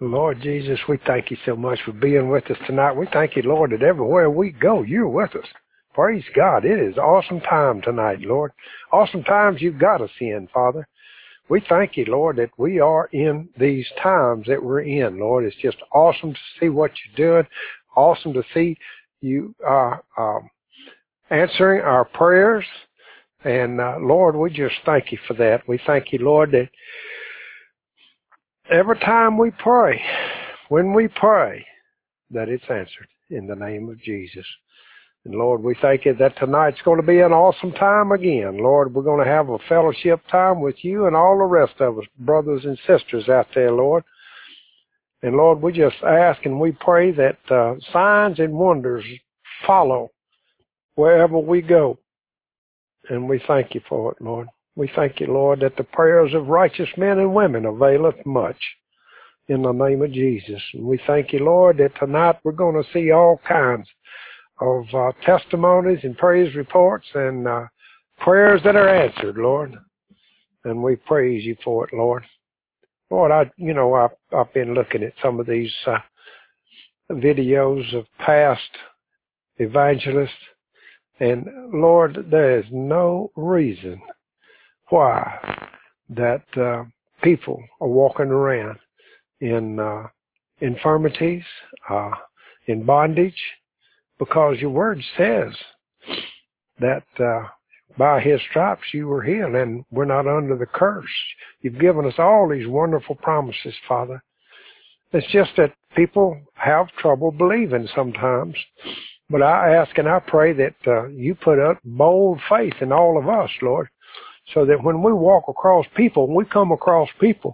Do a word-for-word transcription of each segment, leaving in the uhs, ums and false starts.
Lord Jesus, we thank you so much for being with us tonight. We thank you, Lord, that everywhere we go, you're with us. Praise God. It is awesome time tonight, Lord. Awesome times you've got us in, Father. We thank you, Lord, that we are in these times that we're in, Lord. It's just awesome to see what you're doing. Awesome to see you uh, um, answering our prayers. And, uh, Lord, we just thank you for that. We thank you, Lord, that every time we pray, when we pray, that it's answered in the name of Jesus. And Lord, we thank you that tonight's going to be an awesome time again. Lord, we're going to have a fellowship time with you and all the rest of us, brothers and sisters out there, Lord. And Lord, we just ask and we pray that uh, signs and wonders follow wherever we go. And we thank you for it, Lord. We thank you, Lord, that the prayers of righteous men and women availeth much in the name of Jesus. And we thank you, Lord, that tonight we're going to see all kinds of uh, testimonies and praise reports and uh, prayers that are answered, Lord. And we praise you for it, Lord. Lord, I, you know, I've, I've been looking at some of these uh, videos of past evangelists. And Lord, there is no reason why that uh, people are walking around in uh, infirmities, uh, in bondage, because your word says that uh, by his stripes you were healed and we're not under the curse. You've given us all these wonderful promises, Father. It's just that people have trouble believing sometimes. But I ask and I pray that uh, you put up bold faith in all of us, Lord, so that when we walk across people, when we come across people,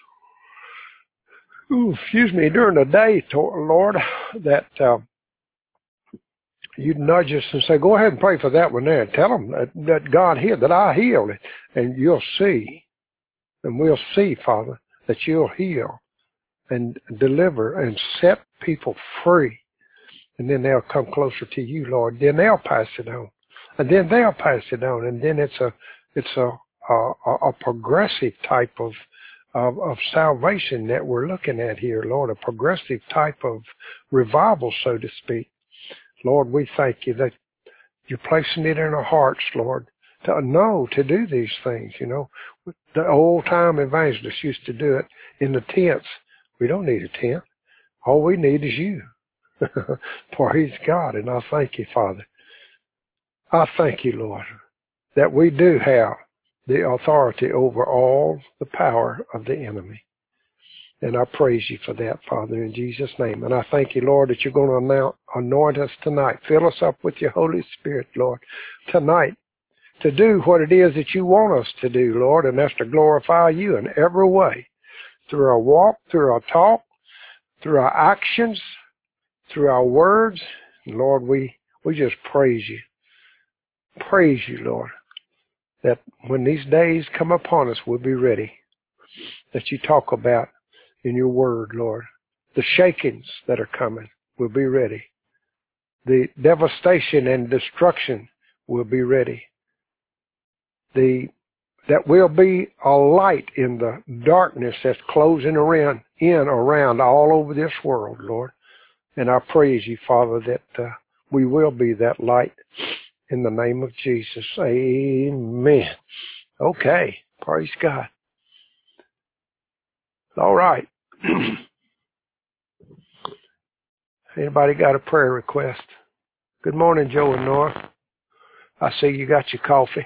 ooh, excuse me, during the day, Lord, that uh, you'd nudge us and say, go ahead and pray for that one there. Tell them that, that God healed, that I healed it. And you'll see, and we'll see, Father, that you'll heal and deliver and set people free. And then they'll come closer to you, Lord. Then they'll pass it on. And then they'll pass it on. And then it's a it's a a, a progressive type of, of of salvation that we're looking at here, Lord. A progressive type of revival, so to speak. Lord, we thank you that you're placing it in our hearts, Lord, to know to do these things, you know. The old-time evangelists used to do it in the tents. We don't need a tent. All we need is you. Praise God, and I thank you, Father. I thank you, Lord, that we do have the authority over all the power of the enemy. And I praise you for that, Father, in Jesus' name. And I thank you, Lord, that you're going to anoint us tonight. Fill us up with your Holy Spirit, Lord, tonight to do what it is that you want us to do, Lord, and that's to glorify you in every way, through our walk, through our talk, through our actions, through our words. Lord, we, we just praise you. Praise you, Lord, that when these days come upon us, we'll be ready. That you talk about in your word, Lord. The shakings that are coming, we'll be ready. The devastation and destruction, will be ready. The that will be a light in the darkness that's closing around, in, around, all over this world, Lord. And I praise you, Father, that uh, we will be that light in the name of Jesus. Amen. Okay. Praise God. All right. Anybody got a prayer request? Good morning, Joe and Nora. I see you got your coffee.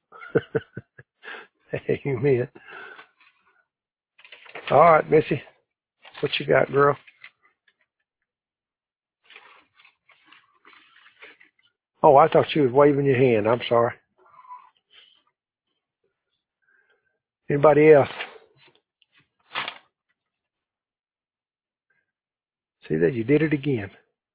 Amen. All right, Missy. What you got, girl? Oh, I thought you was waving your hand. I'm sorry. Anybody else? See that? You did it again.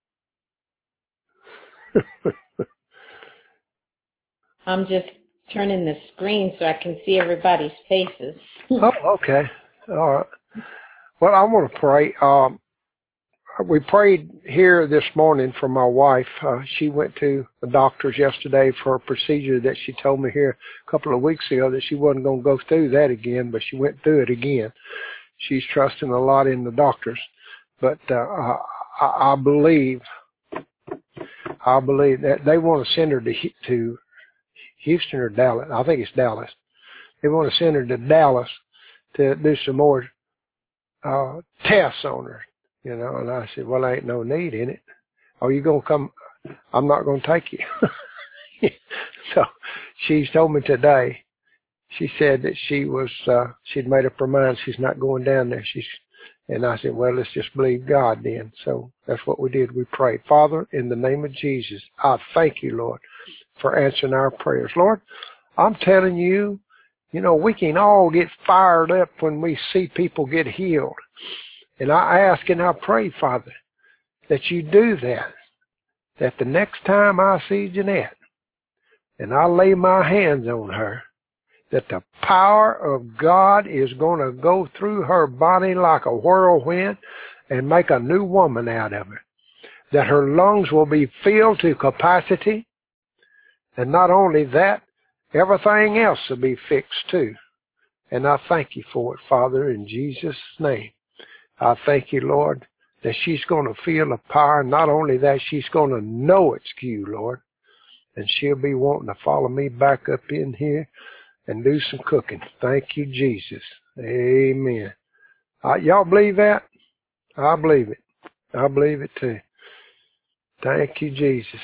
I'm just turning the screen so I can see everybody's faces. Oh, okay. All right. Well, I want to pray. Um, we prayed here this morning for my wife. Uh, she went to the doctor's yesterday for a procedure that she told me here a couple of weeks ago that she wasn't going to go through that again, but she went through it again. she's trusting a lot in the doctors. But uh, I, I believe, I believe that they want to send her to to Houston or Dallas. I think it's Dallas. They want to send her to Dallas to do some more uh, tests on her, you know. And I said, well, ain't no need in it. Oh, you gonna come? I'm not gonna take you. So she's told me today. She said that she was, uh, she'd made up her mind she's not going down there. She's, and I said, well, let's just believe God then. So that's what we did. We prayed. Father, in the name of Jesus, I thank you, Lord, for answering our prayers. Lord, I'm telling you, you know, we can all get fired up when we see people get healed. And I ask and I pray, Father, that you do that. That the next time I see Jeanette and I lay my hands on her, that the power of God is going to go through her body like a whirlwind and make a new woman out of her. That her lungs will be filled to capacity. And not only that, everything else will be fixed too. And I thank you for it, Father, in Jesus' name. I thank you, Lord, that she's going to feel the power. Not only that, she's going to know it's you, Lord. And she'll be wanting to follow me back up in here and do some cooking. Thank you, Jesus. Amen. Uh, y'all believe that? I believe it. I believe it too. Thank you, Jesus.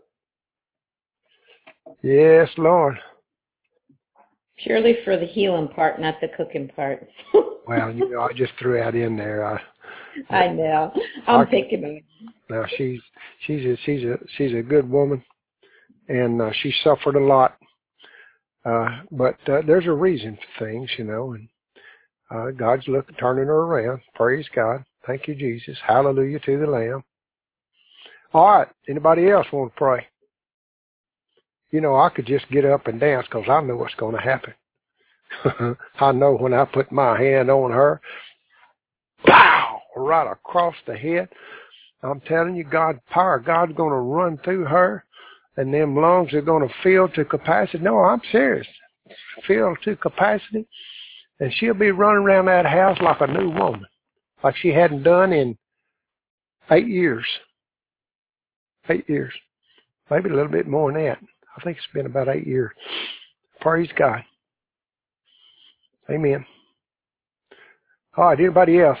Yes, Lord. Purely for the healing part, not the cooking part. Well, you know, I just threw that in there. I, I know. I'm I, picking on. Now she's she's a, she's a she's a good woman, and uh, she suffered a lot. Uh, but uh, there's a reason for things, you know, and uh, God's looking, turning her around. Praise God. Thank you, Jesus. Hallelujah to the Lamb. All right. Anybody else want to pray? You know, I could just get up and dance because I know what's going to happen. I know when I put my hand on her, pow, right across the head. I'm telling you, God's power, God's going to run through her, and them lungs are going to fill to capacity. No, I'm serious. Fill to capacity. And she'll be running around that house like a new woman, like she hadn't done in eight years. Eight years. Maybe a little bit more than that. I think it's been about eight years. Praise God. Amen. All right, anybody else?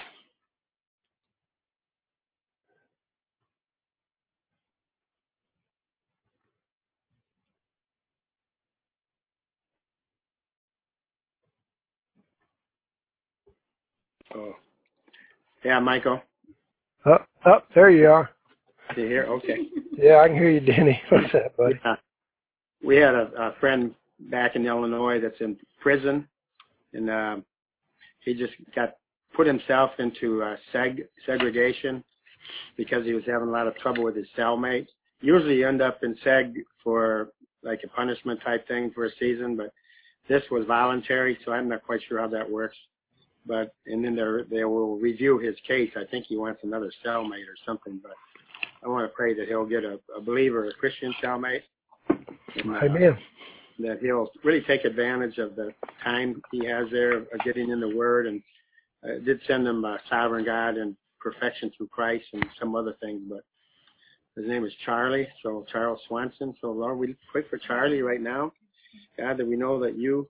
Oh, yeah, Michael. Up, up, there you are. You here? Okay. Yeah, I can hear you, Denny. What's that, buddy? Yeah. We had a, a friend back in Illinois that's in prison, and uh, he just got put himself into uh, seg- segregation because he was having a lot of trouble with his cellmate. Usually you end up in seg for like a punishment type thing for a season, but this was voluntary, so I'm not quite sure how that works. But and then they they will review his case. I think he wants another cellmate or something, but I want to pray that he'll get a, a believer, a Christian cellmate. And, uh, Amen. that he'll really take advantage of the time he has there of getting in the Word, and uh, did send him uh, Sovereign God and Perfection Through Christ and some other things, but his name is Charlie, so Charles Swanson. So Lord, we pray for Charlie right now, God, that we know that you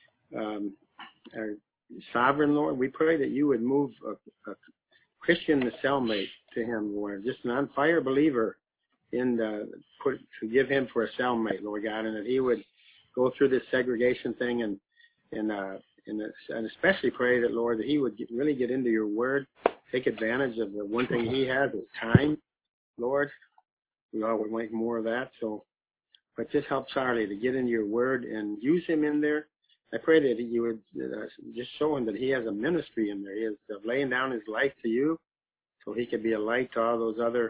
um, are sovereign, Lord. We pray that you would move a, a Christian the cellmate to him, Lord, just an on fire believer in the, put, to give him for a cellmate, Lord God, and that he would go through this segregation thing, and and uh, and, and especially pray that, Lord, that he would get, really get into your Word, take advantage of the one thing he has is time, Lord. We all would make more of that. So, but just help Charlie to get into your Word and use him in there. I pray that you would uh, just show him that he has a ministry in there. He is uh, laying down his life to you, so he could be a light to all those other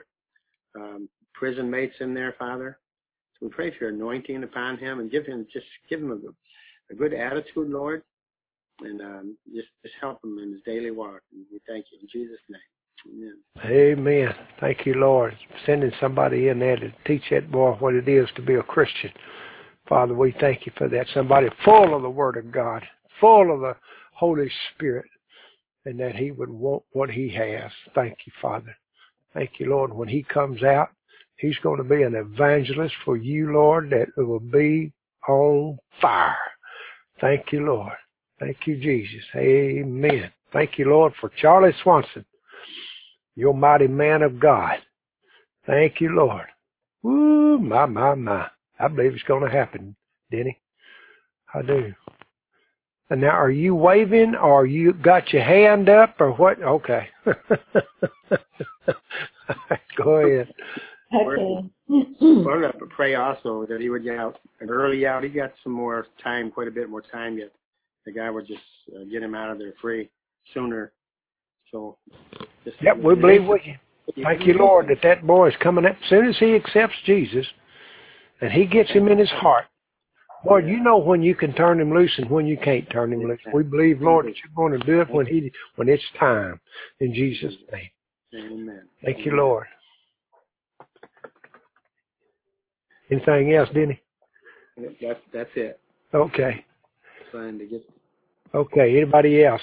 um, prison mates in there, Father. So we pray for your anointing upon him, and give him just give him a, a good attitude, Lord, and um, just just help him in his daily walk. And we thank you in Jesus' name. Amen. Amen. Thank you, Lord. Sending somebody in there to teach that boy what it is to be a Christian. Father, we thank you for that. Somebody full of the Word of God, full of the Holy Spirit. and that he would want what he has. Thank you, Father. Thank you, Lord. When he comes out, he's going to be an evangelist for you, Lord, that will be on fire. Thank you, Lord. Thank you, Jesus. Amen. Thank you, Lord, for Charlie Swanson, your mighty man of God. Thank you, Lord. Woo, my, my, my. I believe it's going to happen, Denny. I do. And now, are you waving, or you got your hand up, or what? Okay. Go ahead. Okay. We're going to pray also that he would get out an early out. He got some more time, quite a bit more time yet. The guy would just uh, get him out of there free sooner. So, just Yep, we believe with you. Thank you, Lord, that that boy is coming up. As soon as he accepts Jesus and he gets him in his heart, Lord, you know when you can turn him loose and when you can't turn him loose. We believe, Lord, that you're going to do it when he when it's time. In Jesus' name. Amen. Thank you, Lord. Anything else, Denny? That's that's it. Okay. Trying to get. Okay. Anybody else?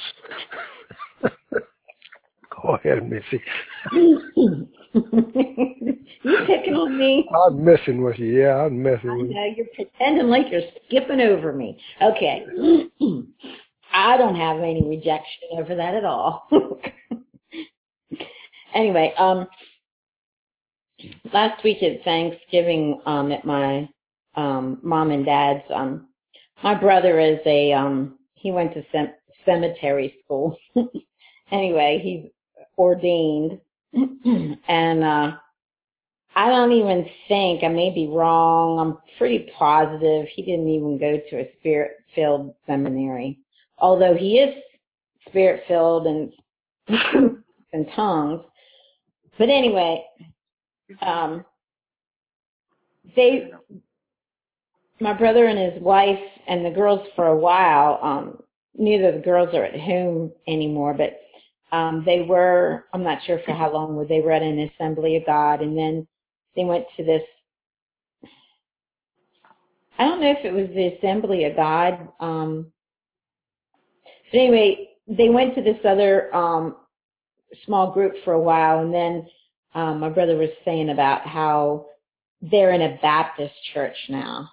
Go ahead, Missy. You picking on me? I'm messing with you. Yeah, I'm messing I with you. know, you're pretending like you're skipping over me. Okay. I don't have any rejection over that at all. Anyway, um, last week at Thanksgiving, um, at my um mom and dad's, um, my brother is a um, he went to sem- cemetery school. Anyway, he's ordained, and uh, I don't even think, I may be wrong, I'm pretty positive he didn't even go to a spirit-filled seminary, although he is spirit-filled and in tongues. But anyway, um, they, my brother and his wife and the girls for a while, um, neither of the girls are at home anymore, but um, they were, I'm not sure for how long, but they were at an Assembly of God, and then they went to this, I don't know if it was the Assembly of God, um, but anyway, they went to this other um, small group for a while, and then um, my brother was saying about how they're in a Baptist church now,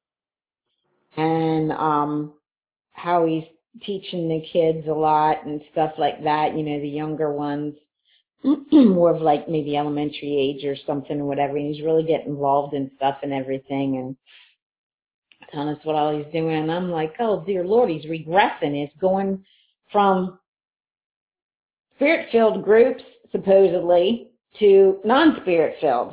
and um, how he's teaching the kids a lot and stuff like that, you know, the younger ones, more of like maybe elementary age or something or whatever, and he's really getting involved in stuff and everything, and telling us what all he's doing, and I'm like, oh, dear Lord, he's regressing. It's going from spirit-filled groups, supposedly, to non-spirit-filled.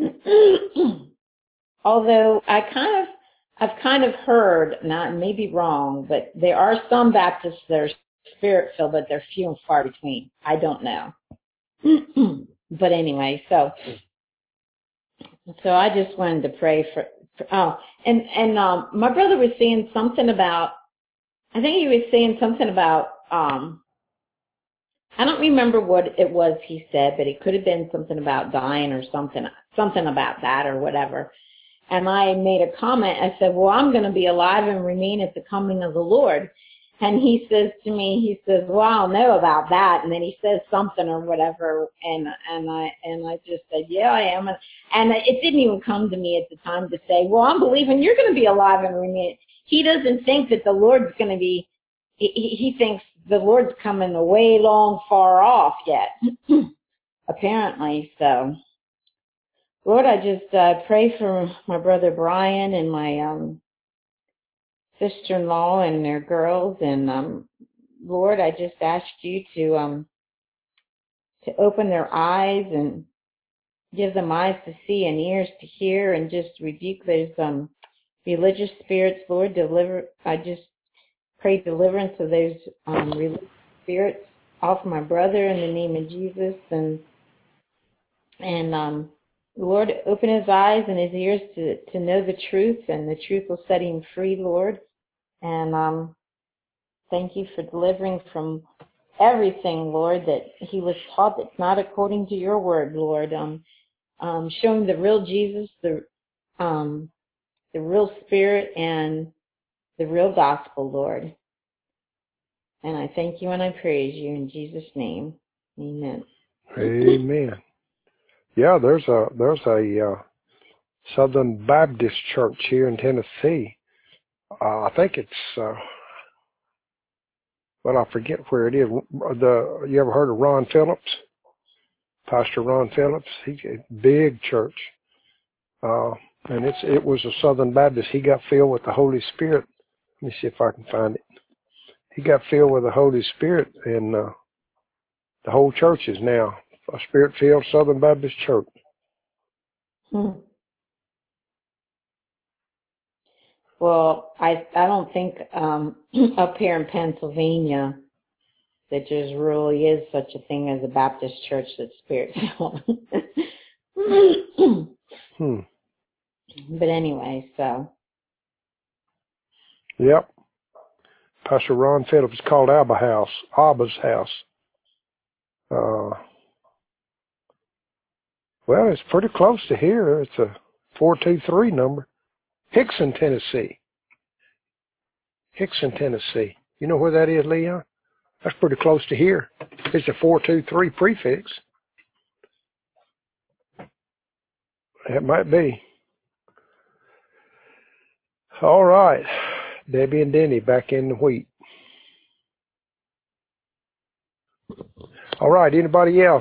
Although I kind of, I've kind of heard, now I may be wrong, but there are some Baptists that are spirit-filled, but they're few and far between. I don't know. But anyway, so so I just wanted to pray for, for oh, and and um, my brother was saying something about, I think he was saying something about, um, I don't remember what it was he said, but it could have been something about dying or something, something about that or whatever. And I made a comment. I said, well, I'm going to be alive and remain at the coming of the Lord. And he says to me, he says, well, I don't know about that. And then he says something or whatever. And, and I, and I just said, yeah, I am. And, and it didn't even come to me at the time to say, well, I'm believing you're going to be alive and remain. He doesn't think that the Lord's going to be, he, he thinks the Lord's coming away long, far off yet. Apparently. So, Lord, I just uh, pray for my brother Brian and my, um, sister-in-law and their girls, and um, Lord, I just ask you to um, to open their eyes and give them eyes to see and ears to hear, and just rebuke those um, religious spirits, Lord. Deliver. I just pray deliverance of those um, religious spirits off my brother in the name of Jesus, and and um, Lord, open his eyes and his ears to to know the truth, and the truth will set him free, Lord, and um. Thank you for delivering from everything, Lord, that he was taught that's not according to your word, Lord. Um, um, showing the real Jesus, the um, the real Spirit, and the real gospel, Lord. And I thank you and I praise you in Jesus' name. Amen. Amen. Yeah, there's a there's a uh, Southern Baptist church here in Tennessee. Uh, I think it's uh, well, I forget where it is. The you ever heard of Ron Phillips? Pastor Ron Phillips. He's a big church, uh, and it's it was a Southern Baptist. He got filled with the Holy Spirit. Let me see if I can find it. He got filled with the Holy Spirit, and uh, the whole church is now a Spirit-filled Southern Baptist church. Hmm. Well, I I don't think um, up here in Pennsylvania that there really is such a thing as a Baptist church that's spirit-filled. Hmm. But anyway, so. Yep. Pastor Ron Phillips is called Abba House, Abba's House. Uh, well, it's pretty close to here. It's a four two three number. Hickson, Tennessee. Hickson, Tennessee. You know where that is, Leon? That's pretty close to here. It's a four two three prefix. It might be. All right. Debbie and Denny back in the wheat. All right. Anybody else?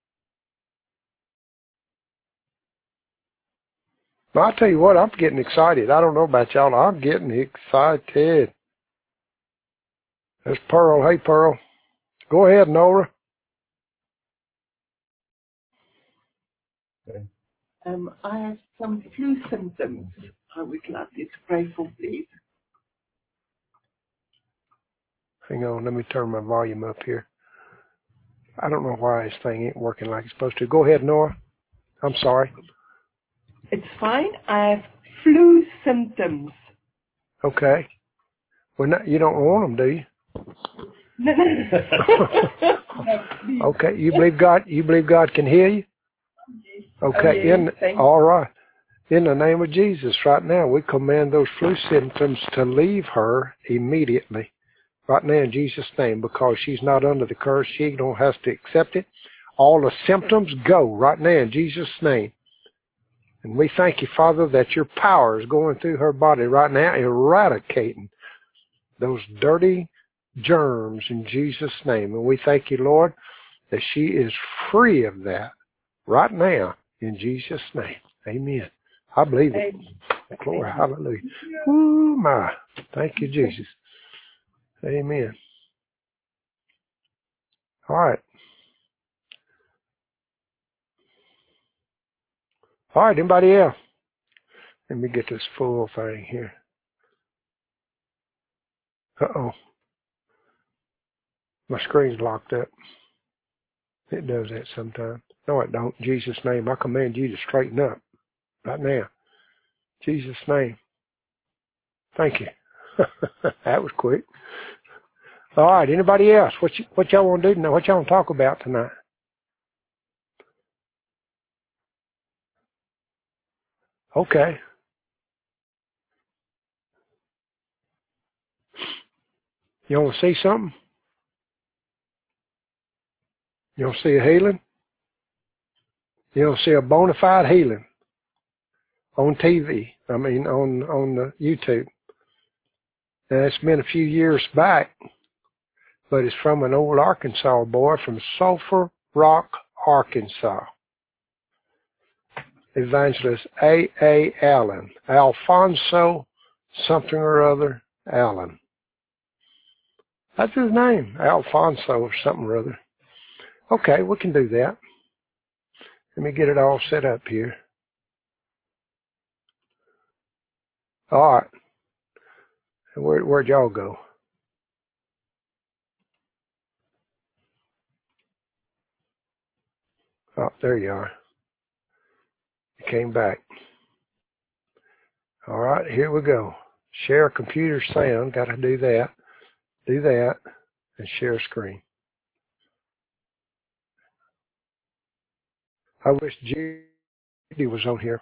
Well, I'll tell you what, I'm getting excited. I don't know about y'all. I'm getting excited. There's Pearl. Hey, Pearl. Go ahead, Nora. Um, I have some flu symptoms. I would like you to pray for, please. Hang on. Let me turn my volume up here. I don't know why this thing ain't working like it's supposed to. Go ahead, Nora. I'm sorry. It's fine. I have flu symptoms. Okay. Well, no, you don't want them, do you? No, no. No, please. Okay. You believe God? You believe God can heal you? Okay. Oh, yes, In thank all right. In the name of Jesus, right now we command those flu symptoms to leave her immediately. Right now in Jesus' name, because she's not under the curse, she don't have to accept it. All the symptoms go right now in Jesus' name. And we thank you, Father, that your power is going through her body right now, eradicating those dirty germs in Jesus' name. And we thank you, Lord, that she is free of that right now in Jesus' name. Amen. I believe it. Glory, hallelujah. Ooh, my. Thank you, Jesus. Amen. All right. All right, anybody else? Let me get this full thing here. Uh-oh. My screen's locked up. It does that sometimes. No, it don't. In Jesus' name, I command you to straighten up right now. In Jesus' name. Thank you. That was quick. All right, anybody else? What you, what y'all want to do tonight? What y'all want to talk about tonight? Okay. You want to see something? You want to see a healing? You want to see a bona fide healing on T V? I mean, on on the YouTube. Now, it's been a few years back, but it's from an old Arkansas boy from Sulphur Rock, Arkansas. Evangelist A. A. Allen. Alfonso something or other Allen. That's his name, Alfonso or something or other. Okay, we can do that. Let me get it all set up here. All right. Where, where'd y'all go? Oh, there you are. You came back. All right, here we go. Share computer sound. Got to do that. Do that. And share screen. I wish Judy was on here.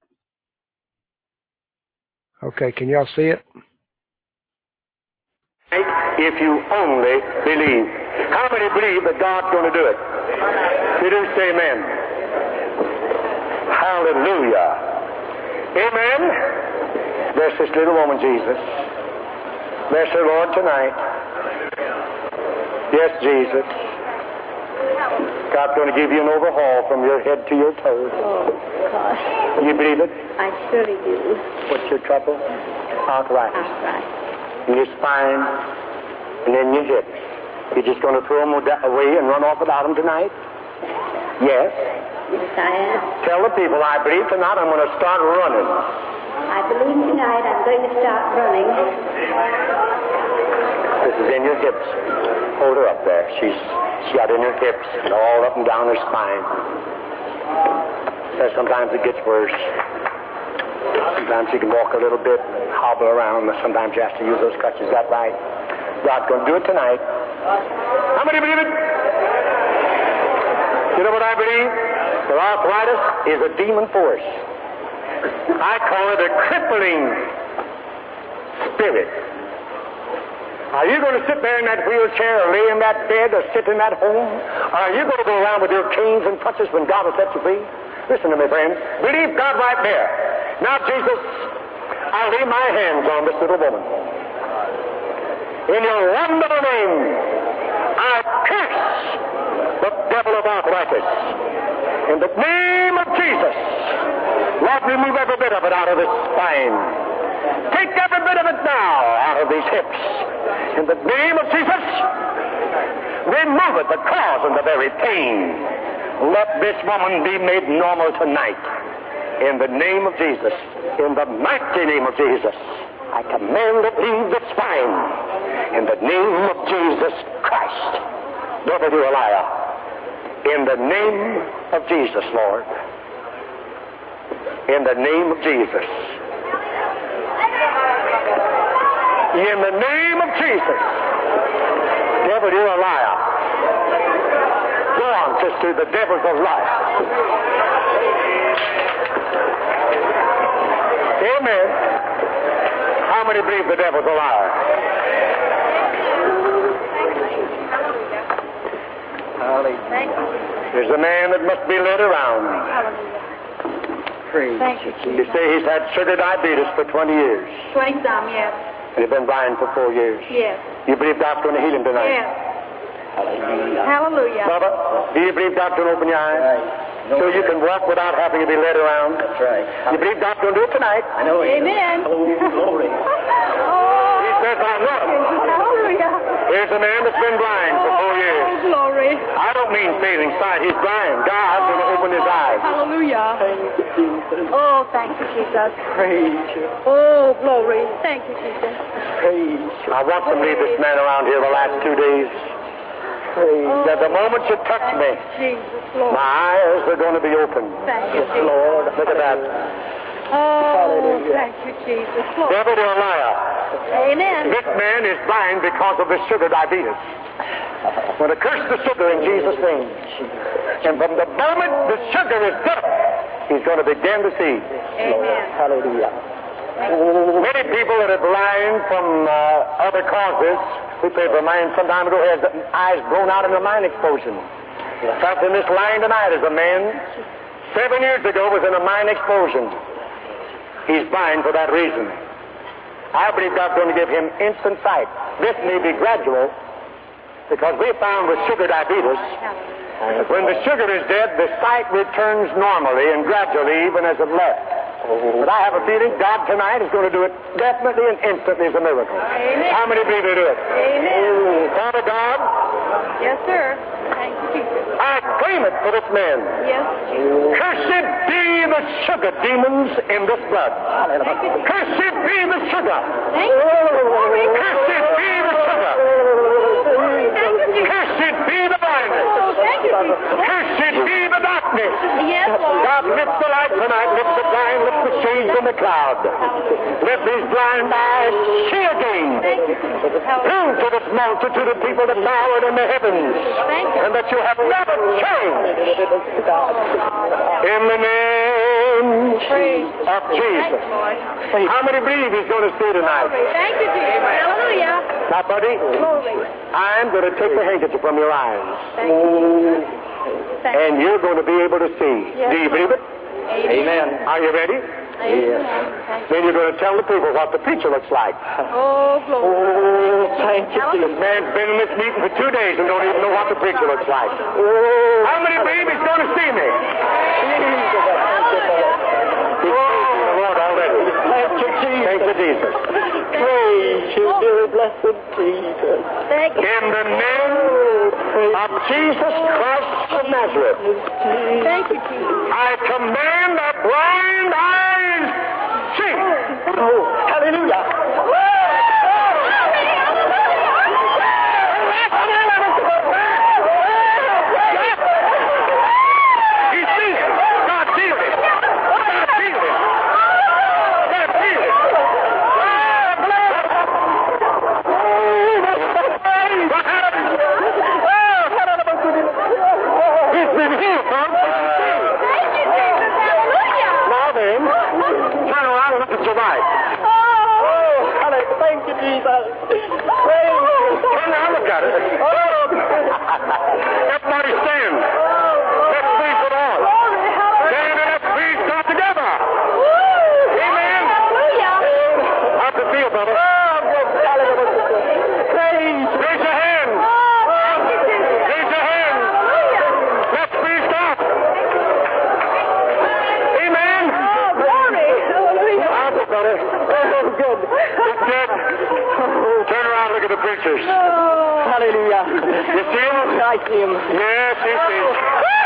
Okay, can y'all see it? if you only believe. How many believe that God's going to do it? You do say amen. Hallelujah. Amen. Bless this little woman, Jesus. Bless her, Lord, tonight. Yes, Jesus. God's going to give you an overhaul from your head to your toes. Oh, God. You believe it? I surely do. What's your trouble? Arthritis. Arthritis. In your spine and in your hips. You're just going to throw them away and run off without them tonight? Yes? Yes, I am. Tell the people, I believe tonight I'm going to start running. I believe tonight I'm going to start running. This is in your hips. Hold her up there. She's she got in her hips and all up and down her spine. So sometimes it gets worse. Sometimes you can walk a little bit and hobble around. Sometimes you have to use those crutches. Is that right? God's going to do it tonight. How many believe it? You know what I believe? The arthritis is a demon force. I call it a crippling spirit. Are you going to sit there in that wheelchair or lay in that bed or sit in that home? Or are you going to go around with your canes and crutches when God will set you free? Listen to me, friends. Believe God right there. Now, Jesus, I lay my hands on this little woman. In your wonderful name, I curse the devil of arthritis. In the name of Jesus, Lord, remove every bit of it out of this spine. Take every bit of it now out of these hips. In the name of Jesus, remove it, the cause and the very pain. Let this woman be made normal tonight. In the name of Jesus, in the mighty name of Jesus, I command it leave the spine. In the name of Jesus Christ. Devil, you're a liar. In the name of Jesus, Lord. In the name of Jesus. In the name of Jesus. Devil, you're a liar. Go on, sister. The devil's a liar. Amen. How many believe the devil's a liar? There's a man that must be led around. Praise. Thank you, Jesus. You say he's had sugar diabetes for twenty years. twenty-some, yes. And he's been blind for four years. Yes. You believe God's going to heal him tonight? Yes. Hallelujah. Hallelujah. Baba, do you believe God's going to open your eyes? Right. No, so you can walk without having to be led around? That's right. You believe God's going to do it tonight? I know it. Amen. Oh, glory. Oh. He says, I know. Hallelujah. Here's a man that's been blind for four years. Oh, glory. I don't mean failing sight. He's blind. God's going to open his eyes. Hallelujah. Thank you, Jesus. Oh, thank you, Jesus. Praise you. Oh, glory. Thank you, Jesus. Praise you. I want to leave this man around here the last two days. Praise. Oh, that the moment you touch me, Jesus, Lord. my eyes are going to be open. Thank you, Jesus. Lord. Look at that. Oh, hallelujah. Thank you, Jesus. Lord. Devil, you're a liar. Amen. This man is blind because of the sugar diabetes. I'm going to curse the sugar in Jesus' name. And from the moment the sugar is dead, he's going to begin to see. Amen. Hallelujah. Many people that are blind from uh, other causes, we prayed for mine some time ago, has eyes blown out in a mine explosion. In fact, in this line tonight is a man, seven years ago was in a mine explosion. He's blind for that reason. I believe God's going to give him instant sight. This may be gradual, because we found with sugar diabetes, when the sugar is dead, the sight returns normally and gradually, even as it left. But I have a feeling God tonight is going to do it definitely and instantly as a miracle. Amen. How many believe he'll do it? Amen. Father God? Yes, sir. Thank you, Jesus. I claim it for this man. Yes, Jesus. Cursed be the sugar demons in this blood. Thank you, Jesus. Cursed be the sugar. Thank you. Glory. Cursed be the sugar. Glory. Thank you, Jesus. Cursed be the blindness. Oh, thank you, Jesus. Cursed be the darkness. Yes, Lord. God, lift the light tonight. Lift the blind. Lift the shades in the cloud. Let these blind eyes see again. Thank you, Jesus. Prove to this multitude of people that thou art in the heavens. Thank you. And that you have never changed. In the name name Praise. of Jesus. Thank you, Lord. How many believe he's going to see tonight? Thank you, Jesus. Hallelujah. Now, buddy, Glory. I'm going to take the handkerchief from your eyes. Thank you, Jesus. Thank And you're going to be able to see. Yes, Do you believe it? Amen. Are you ready? Amen. Thank you. Then you're going to tell the people what the preacher looks like. Oh, glory. Thank you. This man's been in this meeting for two days and don't even know what the preacher looks like. Oh, how many believe he's going to see me? He's praising the Lord already. Thank you, Jesus. Thank you, Jesus. Praise you, dear blessed Jesus. Thank you. In the name of Jesus Christ of Nazareth, Thank you, Jesus. I command the blind eyes see. Oh, hallelujah. He sees it. God sees it. God sees it. God sees it. What happened? He's been healed, folks. Thank you, Jesus. Hallelujah. Now then, turn around and look at your right. Oh, Thank you, Jesus. Praise you. Turn around and look at it. Everybody stand. Let's praise the Lord. Stand and let's praise God together. Amen. How's it feel, brother? Praise. Raise your hand. Raise your hand. Let's praise God. Amen. How's it, brother? Oh, good. That's it. Turn around and look at the preachers. Hallelujah. You see him? I see him. Yes, he sees.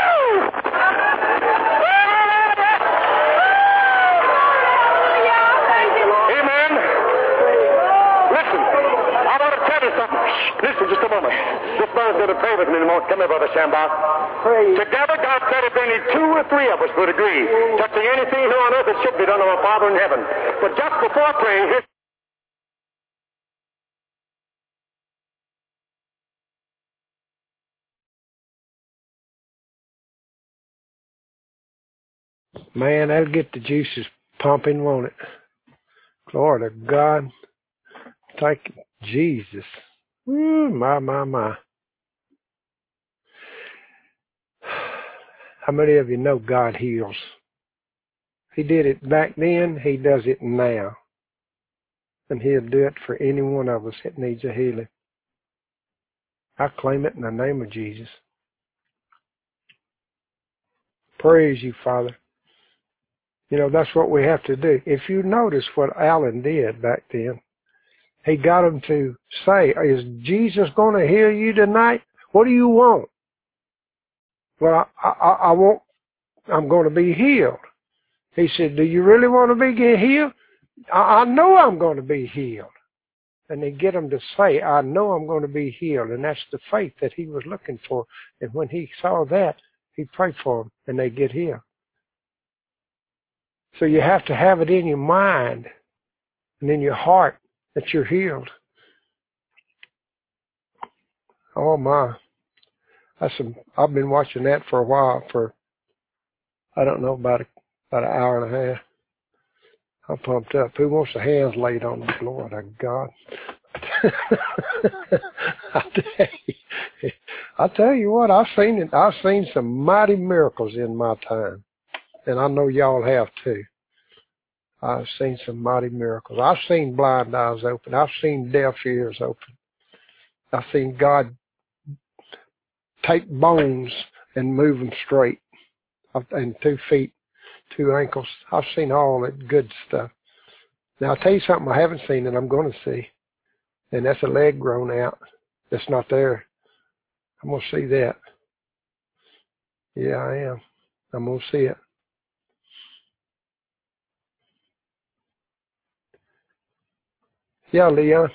Amen. Listen, I want to tell you something. Listen, just a moment. This man's going to pray with me in a moment. Come here, Brother Shambach. Together, God said if any two or three of us would agree, touching anything here on earth, it should be done of our Father in heaven. But just before praying, here's Man, that'll get the juices pumping, won't it? Glory to God. Thank you, Jesus. Ooh, my, my, my. How many of you know God heals? He did it back then. He does it now. And he'll do it for any one of us that needs a healing. I claim it in the name of Jesus. Praise you, Father. You know, that's what we have to do. If you notice what Alan did back then, he got them to say, is Jesus going to heal you tonight? What do you want? Well, I, I, I want, I'm going to be healed. He said, do you really want to be healed? I, I know I'm going to be healed. And they get them to say, I know I'm going to be healed. And that's the faith that he was looking for. And when he saw that, he prayed for them and they get healed. So you have to have it in your mind and in your heart that you're healed. Oh my. That's some, I've been watching that for a while, for, I don't know, about, a, about an hour and a half. I'm pumped up. Who wants the hands laid on the Lord of God? I tell you, I tell you what, I've seen it. I've seen some mighty miracles in my time. And I know y'all have too. I've seen some mighty miracles. I've seen blind eyes open. I've seen deaf ears open. I've seen God take bones and move them straight. And two feet, two ankles. I've seen all that good stuff. Now, I'll tell you something I haven't seen that I'm going to see. And that's a leg grown out. That's not there. I'm going to see that. Yeah, I am. I'm going to see it. Yeah, Leon.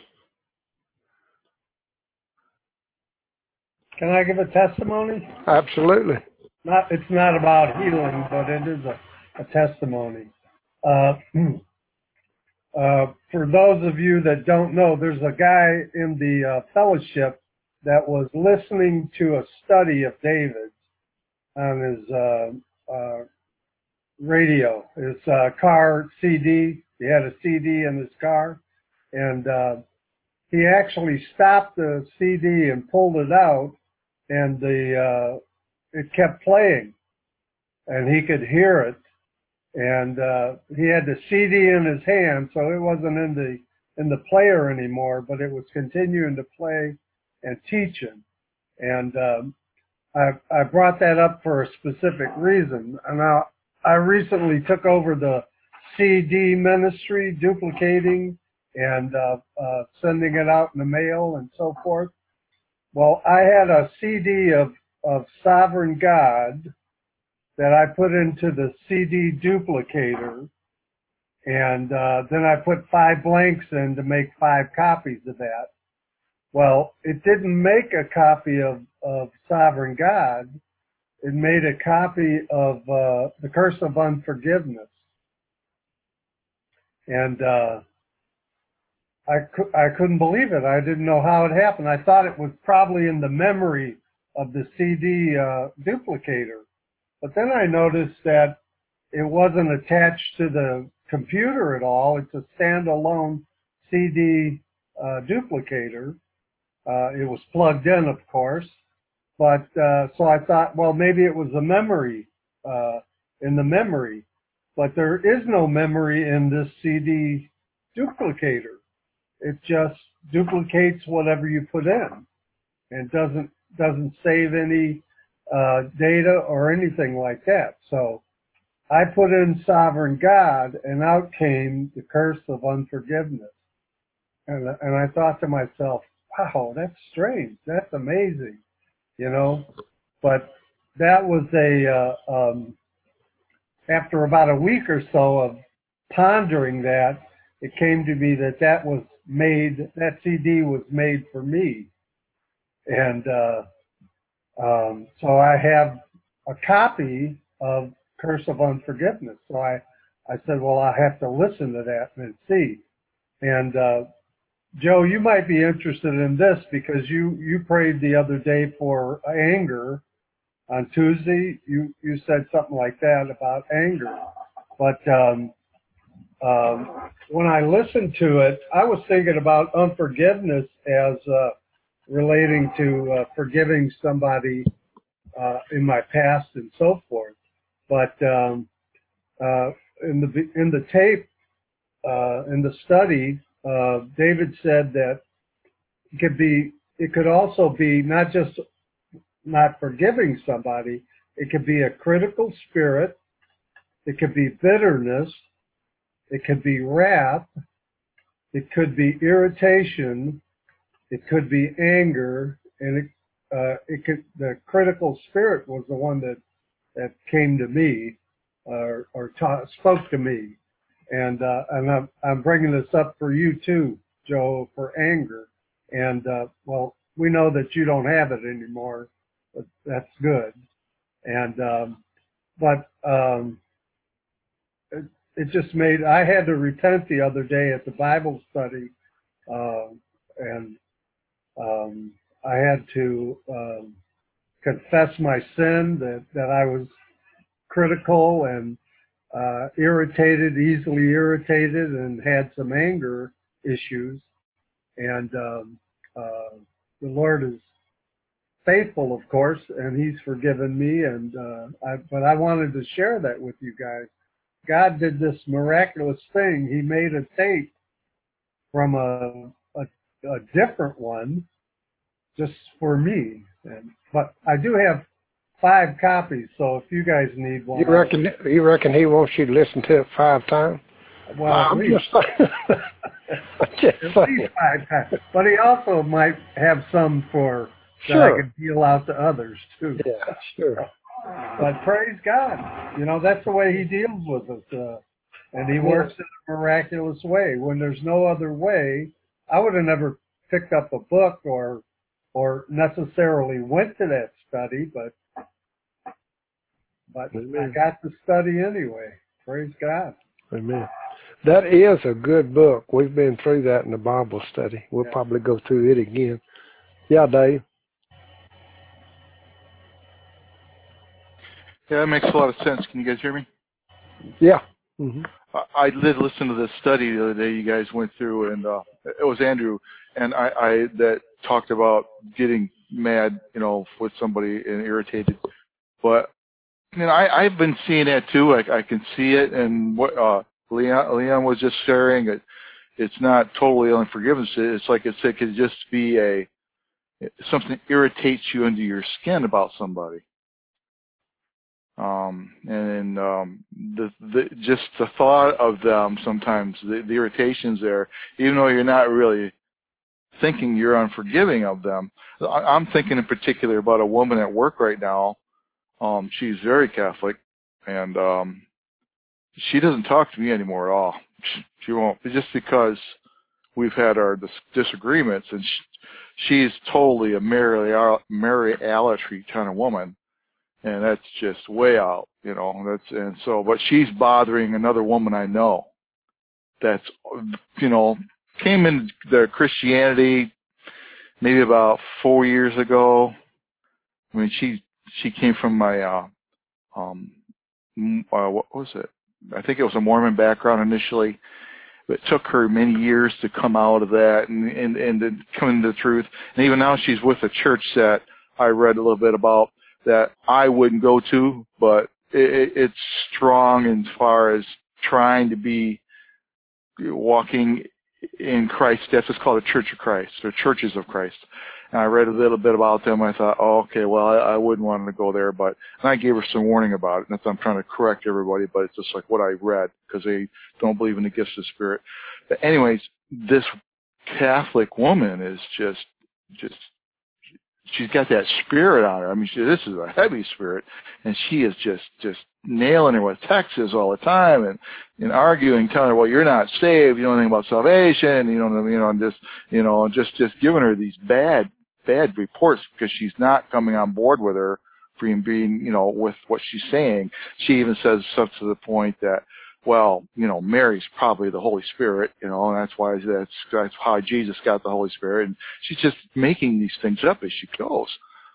Can I give a testimony? Absolutely. Not, it's not about healing, but it is a, a testimony. Uh, uh, for those of you that don't know, there's a guy in the uh, fellowship that was listening to a study of David's on his uh, uh, radio, his uh, car C D. He had a C D in his car, and uh, he actually stopped the C D and pulled it out, and the uh, it kept playing, and he could hear it. And uh, he had the C D in his hand, so it wasn't in the in the player anymore, but it was continuing to play and teaching. And um, I, I brought that up for a specific reason. And now I recently took over the C D ministry, duplicating and uh, uh, sending it out in the mail and so forth. Well, I had a C D of, of Sovereign God that I put into the C D duplicator, and uh, then I put five blanks in to make five copies of that. Well, it didn't make a copy of, of Sovereign God. It made a copy of uh, The Curse of Unforgiveness. And uh, I, cu- I couldn't believe it. I didn't know how it happened. I thought it was probably in the memory of the C D uh, duplicator. But then I noticed that it wasn't attached to the computer at all. It's a standalone C D uh, duplicator. Uh, it was plugged in, of course. But uh, so I thought, well, maybe it was a memory uh, in the memory. But there is no memory in this C D duplicator. It just duplicates whatever you put in, and doesn't doesn't save any uh, data or anything like that. So I put in Sovereign God, and out came The Curse of Unforgiveness. And and I thought to myself, wow, that's strange. That's amazing, you know. But that was a uh, um, after about a week or so of pondering that, it came to me that that was made, that C D was made for me. And uh, um, so I have a copy of Curse of Unforgiveness. So I, I said, well, I have to listen to that and see. And uh, Joe, you might be interested in this because you, you prayed the other day for anger. On Tuesday, you, you said something like that about anger. But um, um, when I listened to it, I was thinking about unforgiveness as uh, relating to uh, forgiving somebody uh, in my past and so forth. But um, uh, in the in the tape, uh, in the study, uh, David said that it could be, it could also be not just not forgiving somebody, it could be a critical spirit, it could be bitterness, it could be wrath, it could be irritation, it could be anger, and it, uh, it could, the critical spirit was the one that, that came to me, uh, or taught, spoke to me. And, uh, and I'm, I'm bringing this up for you too, Joe, for anger. And, uh, well, we know that you don't have it anymore, but that's good. And, um, but, um, it, it just made, I had to repent the other day at the Bible study, uh, and, um, I had to, um, confess my sin that, that I was critical and, uh, irritated, easily irritated, and had some anger issues. And, um, uh, the Lord is faithful, of course, and He's forgiven me. And uh, I, but I wanted to share that with you guys. God did this miraculous thing. He made a tape from a a, a different one just for me. And but I do have five copies, so if you guys need one, You reckon? You reckon He wants you to listen to it five times? well, I'm at least, just saying. I'm just at saying. least five times. But He also might have some for that Sure. I could deal out to others too. Yeah, sure. But praise God, you know, that's the way He deals with us, uh, and He works in a miraculous way. When there's no other way, I would have never picked up a book or or necessarily went to that study, but but Amen. I got to study anyway. Praise God. Amen. That is a good book. We've been through that in the Bible study. We'll Yeah. probably go through it again. Yeah, Dave. Yeah, that makes a lot of sense. Can you guys hear me? Yeah. Mm-hmm. I, I did listen to this study the other day you guys went through, and uh, it was Andrew, and I, I that talked about getting mad, you know, with somebody and irritated. But you know, I, I've been seeing that too. I, I can see it, and what uh, Leon, Leon was just sharing. It, it's not totally unforgiveness. It's like it's, it could just be a something irritates you under your skin about somebody. Um, and um, the, the just the thought of them sometimes, the, the irritations there, even though you're not really thinking you're unforgiving of them. I, I'm thinking in particular about a woman at work right now. Um, she's very Catholic, and um, she doesn't talk to me anymore at all. She, she won't, just because we've had our dis- disagreements, and she, she's totally a Mary, Mary Alatry kind of woman. And that's just way out, you know, that's, and so, but she's bothering another woman I know that's, you know, came into Christianity maybe about four years ago. I mean, she, she came from my, uh, um, uh, what was it? I think it was a Mormon background initially. It took her many years to come out of that and, and, and to come into the truth. And even now she's with a church that I read a little bit about, that I wouldn't go to, but it, it's strong as far as trying to be walking in Christ. That's what's called a Church of Christ, or Churches of Christ. And I read a little bit about them. I thought, oh, okay, well, I, I wouldn't want to go there, but and I gave her some warning about it. Not that I'm trying to correct everybody, but it's just like what I read, because they don't believe in the gifts of the Spirit. But anyways, this Catholic woman is just, just. She's got that spirit on her. I mean, she, this is a heavy spirit, and she is just just nailing her with texts all the time, and and arguing, telling her, well, you're not saved, you don't know anything about salvation, you don't know, you know, and just you know, just just giving her these bad bad reports because she's not coming on board with her, being being you know with what she's saying. She even says stuff to the point that, well, you know, Mary's probably the Holy Spirit, you know, and that's why that's that's how Jesus got the Holy Spirit. And she's just making these things up as she goes.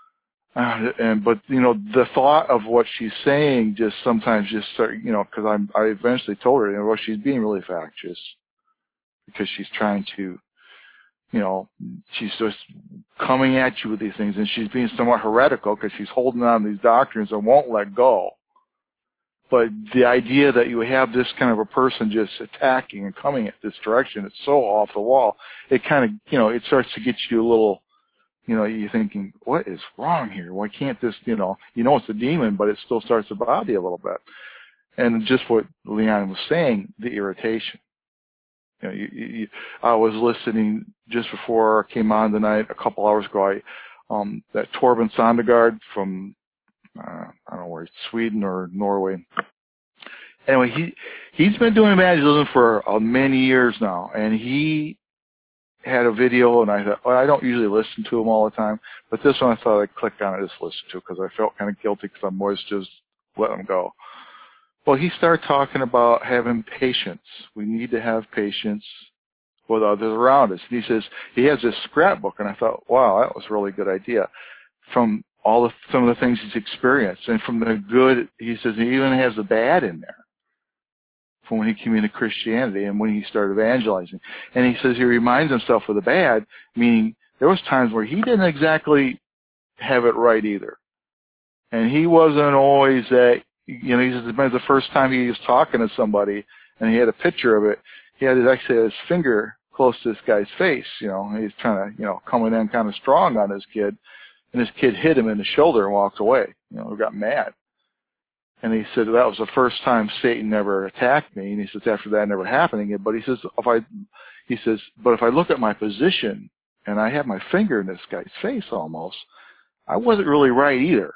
Uh, and but you know, the thought of what she's saying just sometimes just start, you know, because I'm I eventually told her, you know, well, she's being really factious because she's trying to, you know, she's just coming at you with these things, and she's being somewhat heretical because she's holding on to these doctrines and won't let go. But the idea that you have this kind of a person just attacking and coming at this direction, it's so off the wall. It kind of, you know, it starts to get you a little, you know, you're thinking, what is wrong here? Why can't this, you know, you know it's a demon, but it still starts to bother you a little bit. And just what Leon was saying, the irritation. You know, you, you, I was listening just before I came on tonight, a couple hours ago, I, um, that Torben Sondergaard from, Uh, I don't know where, Sweden or Norway. Anyway, he, he's been doing evangelism for uh, many years now, and he had a video, and I thought, well, I don't usually listen to him all the time, but this one I thought I'd click on it, just listen to, because I felt kind of guilty because I'm always just letting him go. Well, he started talking about having patience. We need to have patience with others around us. And he says, he has this scrapbook, and I thought, wow, that was a really good idea. From all the, some of the things he's experienced, and from the good, he says he even has the bad in there from when he came into Christianity and when he started evangelizing. And he says he reminds himself of the bad, meaning there was times where he didn't exactly have it right either. And he wasn't always that, you know, he says it was the first time he was talking to somebody and he had a picture of it. He had his, actually his finger close to this guy's face, you know, he's trying to, you know, coming in kind of strong on his kid. And this kid hit him in the shoulder and walked away. You know, he got mad. And he said, that was the first time Satan ever attacked me. And he says, after that never happened again. But he says, if I, he says, but if I look at my position and I have my finger in this guy's face almost, I wasn't really right either.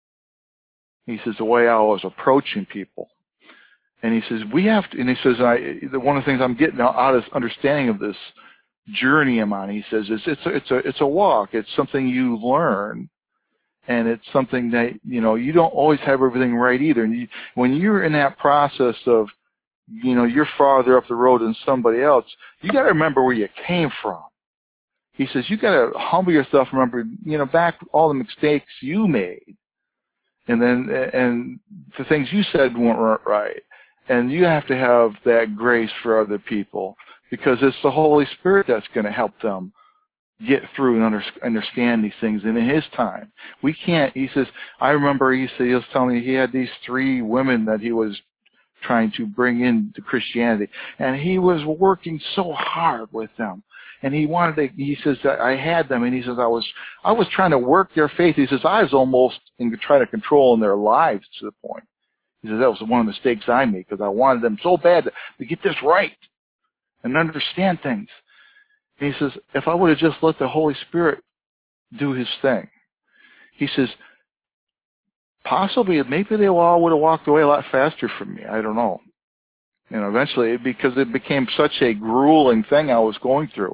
He says, the way I was approaching people. And he says, we have to, and he says, I, one of the things I'm getting out of this understanding of this journey I'm on, he says, it's it's a, it's a it's a walk. It's something you learn, and it's something that, you know, you don't always have everything right either. And you, when you're in that process of, you know, you're farther up the road than somebody else, you got to remember where you came from. He says you got to humble yourself. Remember, you know, back all the mistakes you made, and then and the things you said weren't right. and you have to have that grace for other people, because it's the Holy Spirit that's going to help them get through and under, understand these things. And in His time, we can't. He says, I remember he said, he was telling me he had these three women that he was trying to bring into Christianity, and he was working so hard with them. And he wanted to, he says, I had them, and he says, I was, I was trying to work their faith. He says, I was almost in, trying to control in their lives to the point. He says, that was one of the mistakes I made, because I wanted them so bad to, to get this right and understand things. And he says, if I would have just let the Holy Spirit do His thing, he says, possibly, maybe they all would have walked away a lot faster from me. I don't know. You know, eventually, because it became such a grueling thing I was going through.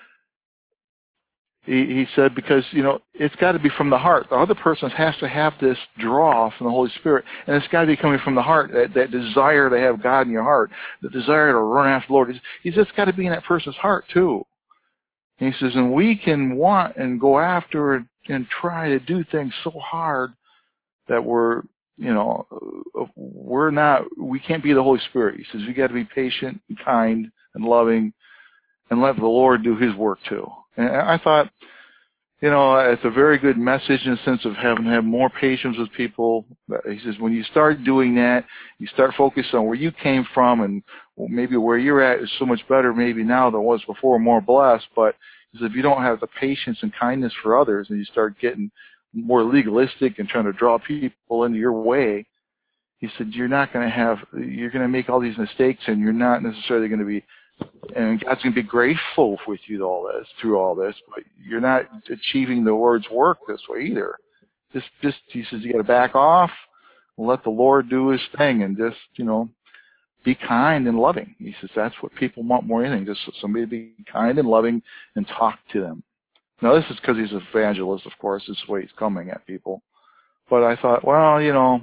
He, he said, because, you know, it's got to be from the heart. The other person has to have this draw from the Holy Spirit, and it's got to be coming from the heart, that, that desire to have God in your heart, the desire to run after the Lord. He's, he's just got to be in that person's heart, too. And he says, and we can want and go after and, and try to do things so hard that we're, you know, we're not, we can't be the Holy Spirit. He says, we got to be patient and kind and loving and let the Lord do His work, too. And I thought, you know, it's a very good message in the sense of having to have more patience with people. He says, when you start doing that, you start focusing on where you came from, and maybe where you're at is so much better maybe now than it was before, more blessed. But he says, if you don't have the patience and kindness for others, and you start getting more legalistic and trying to draw people into your way, he said, you're not going to have, you're going to make all these mistakes, and you're not necessarily going to be, and God's going to be grateful with you all this, through all this, but you're not achieving the Lord's work this way either. Just, just, he says, you got to back off and let the Lord do His thing, and just, you know, be kind and loving. He says, that's what people want more than anything, just somebody to be kind and loving and talk to them. Now, this is because he's an evangelist, of course. This is the way he's coming at people. But I thought, well, you know,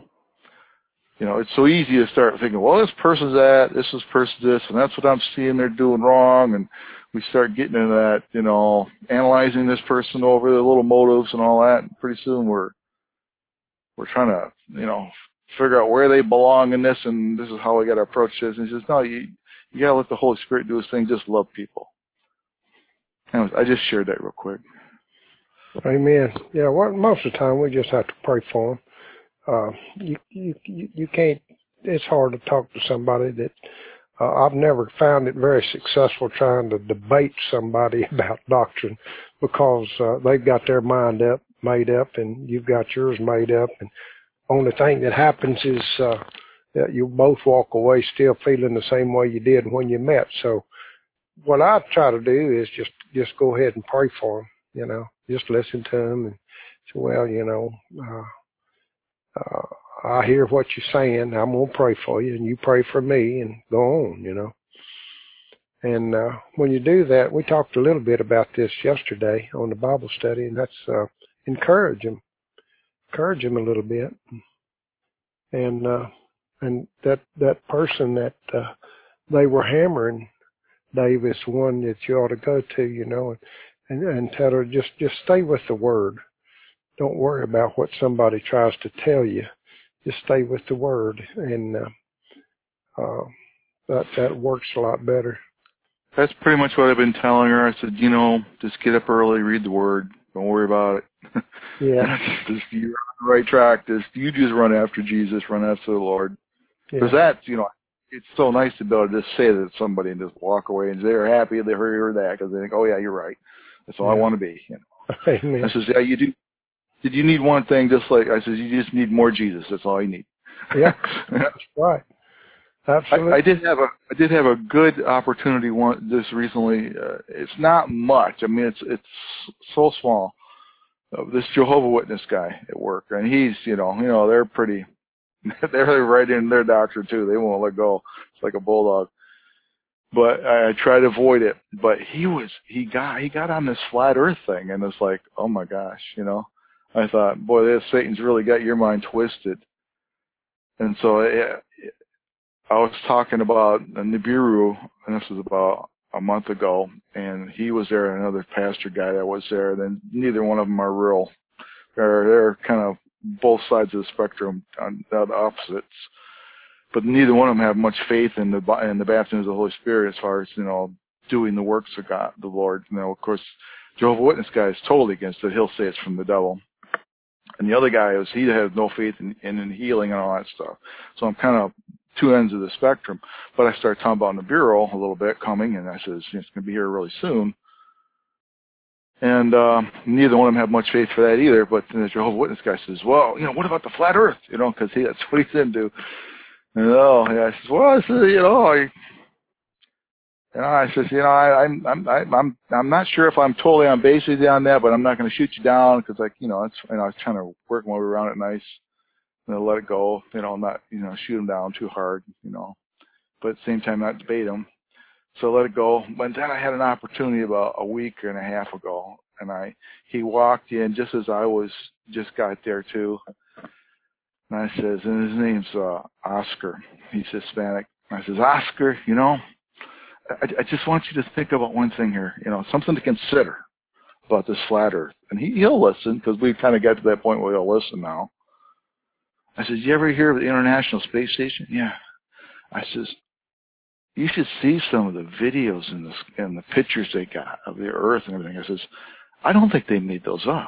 you know, it's so easy to start thinking, well, this person's that, this is person this, and that's what I'm seeing they're doing wrong. And we start getting into that, you know, analyzing this person over the little motives and all that. And pretty soon we're we're trying to, you know, figure out where they belong in this, and this is how we got to approach this. And he says, no, you you got to let the Holy Spirit do His thing. Just love people. Anyways, I just shared that real quick. Amen. Yeah, well, most of the time we just have to pray for them. Uh, you, you, you can't, it's hard to talk to somebody that, uh, I've never found it very successful trying to debate somebody about doctrine, because, uh, they've got their mind up, made up, and you've got yours made up. And only thing that happens is, uh, that you both walk away still feeling the same way you did when you met. So what I try to do is just, just go ahead and pray for them, you know, just listen to them and say, well, you know, uh, Uh, I hear what you're saying. I'm going to pray for you, and you pray for me, and go on, you know. And uh, when you do that, we talked a little bit about this yesterday on the Bible study, and that's uh, encourage them. Encourage them a little bit. And uh, and that, that person that uh, they were hammering, Dave, is one that you ought to go to, you know, and, and tell her just, just stay with the Word. Don't worry about what somebody tries to tell you. Just stay with the Word, and uh, uh, that that works a lot better. That's pretty much what I've been telling her. I said, you know, just get up early, read the Word. Don't worry about it. Yeah. just, you're on the right track. Just, you just run after Jesus, run after the Lord. Because yeah. That's, you know, it's so nice to be able to just say that to somebody and just walk away, and they're happy they heard that, because they think, oh, yeah, you're right. That's all yeah. I want to be. You know? Amen. I says, yeah, you do. Did you need one thing? Just like I said, you just need more Jesus. That's all you need. Yeah, that's right. Absolutely. I, I did have a I did have a good opportunity one this recently. Uh, it's not much. I mean, it's it's so small. Uh, this Jehovah's Witness guy at work, and he's you know you know they're pretty. They're right in their doctrine too. They won't let go. It's like a bulldog. But I, I try to avoid it. But he was he got he got on this flat Earth thing, and it's like, oh my gosh, you know. I thought, boy, this Satan's really got your mind twisted. And so it, it, I was talking about Nibiru, and this was about a month ago, and he was there, and another pastor guy that was there, and then neither one of them are real. They're, they're kind of both sides of the spectrum on the opposites. but neither one of them have much faith in the in the baptism of the Holy Spirit as far as, you know, doing the works of God, the Lord. You know, of course, Jehovah's Witness guy is totally against it. He'll say it's from the devil. And the other guy is, he has no faith in, in, in healing and all that stuff. So I'm kind of two ends of the spectrum. But I started talking about Nibiru a little bit coming, and I said, it's going to be here really soon. And uh, neither one of them have much faith for that either. But the Jehovah's Witness guy says, well, you know, what about the flat earth? You know, because he, that's what he's into. And oh, yeah, I says, well, I said, you know, I, you know, I says, you know, I, I'm, I'm, I'm, I'm not sure if I'm totally on base with you on that, but I'm not going to shoot you down because, like, you know, it's, you know, I was trying to work my way around it nice, you know, let it go, you know, not, you know, shoot him down too hard, you know, but at the same time not debate him. So let it go. But then I had an opportunity about a week and a half ago, and I, he walked in just as I was just got there too. And I says, and his name's uh, Oscar. He's Hispanic. I says, Oscar, you know, I, I just want you to think about one thing here, you know, something to consider about this flat earth. And he, he'll listen because we've kind of got to that point where he'll listen now. I says, you ever hear of the International Space Station? Yeah. I says, you should see some of the videos and the, and the pictures they got of the earth and everything. I says, I don't think they made those up.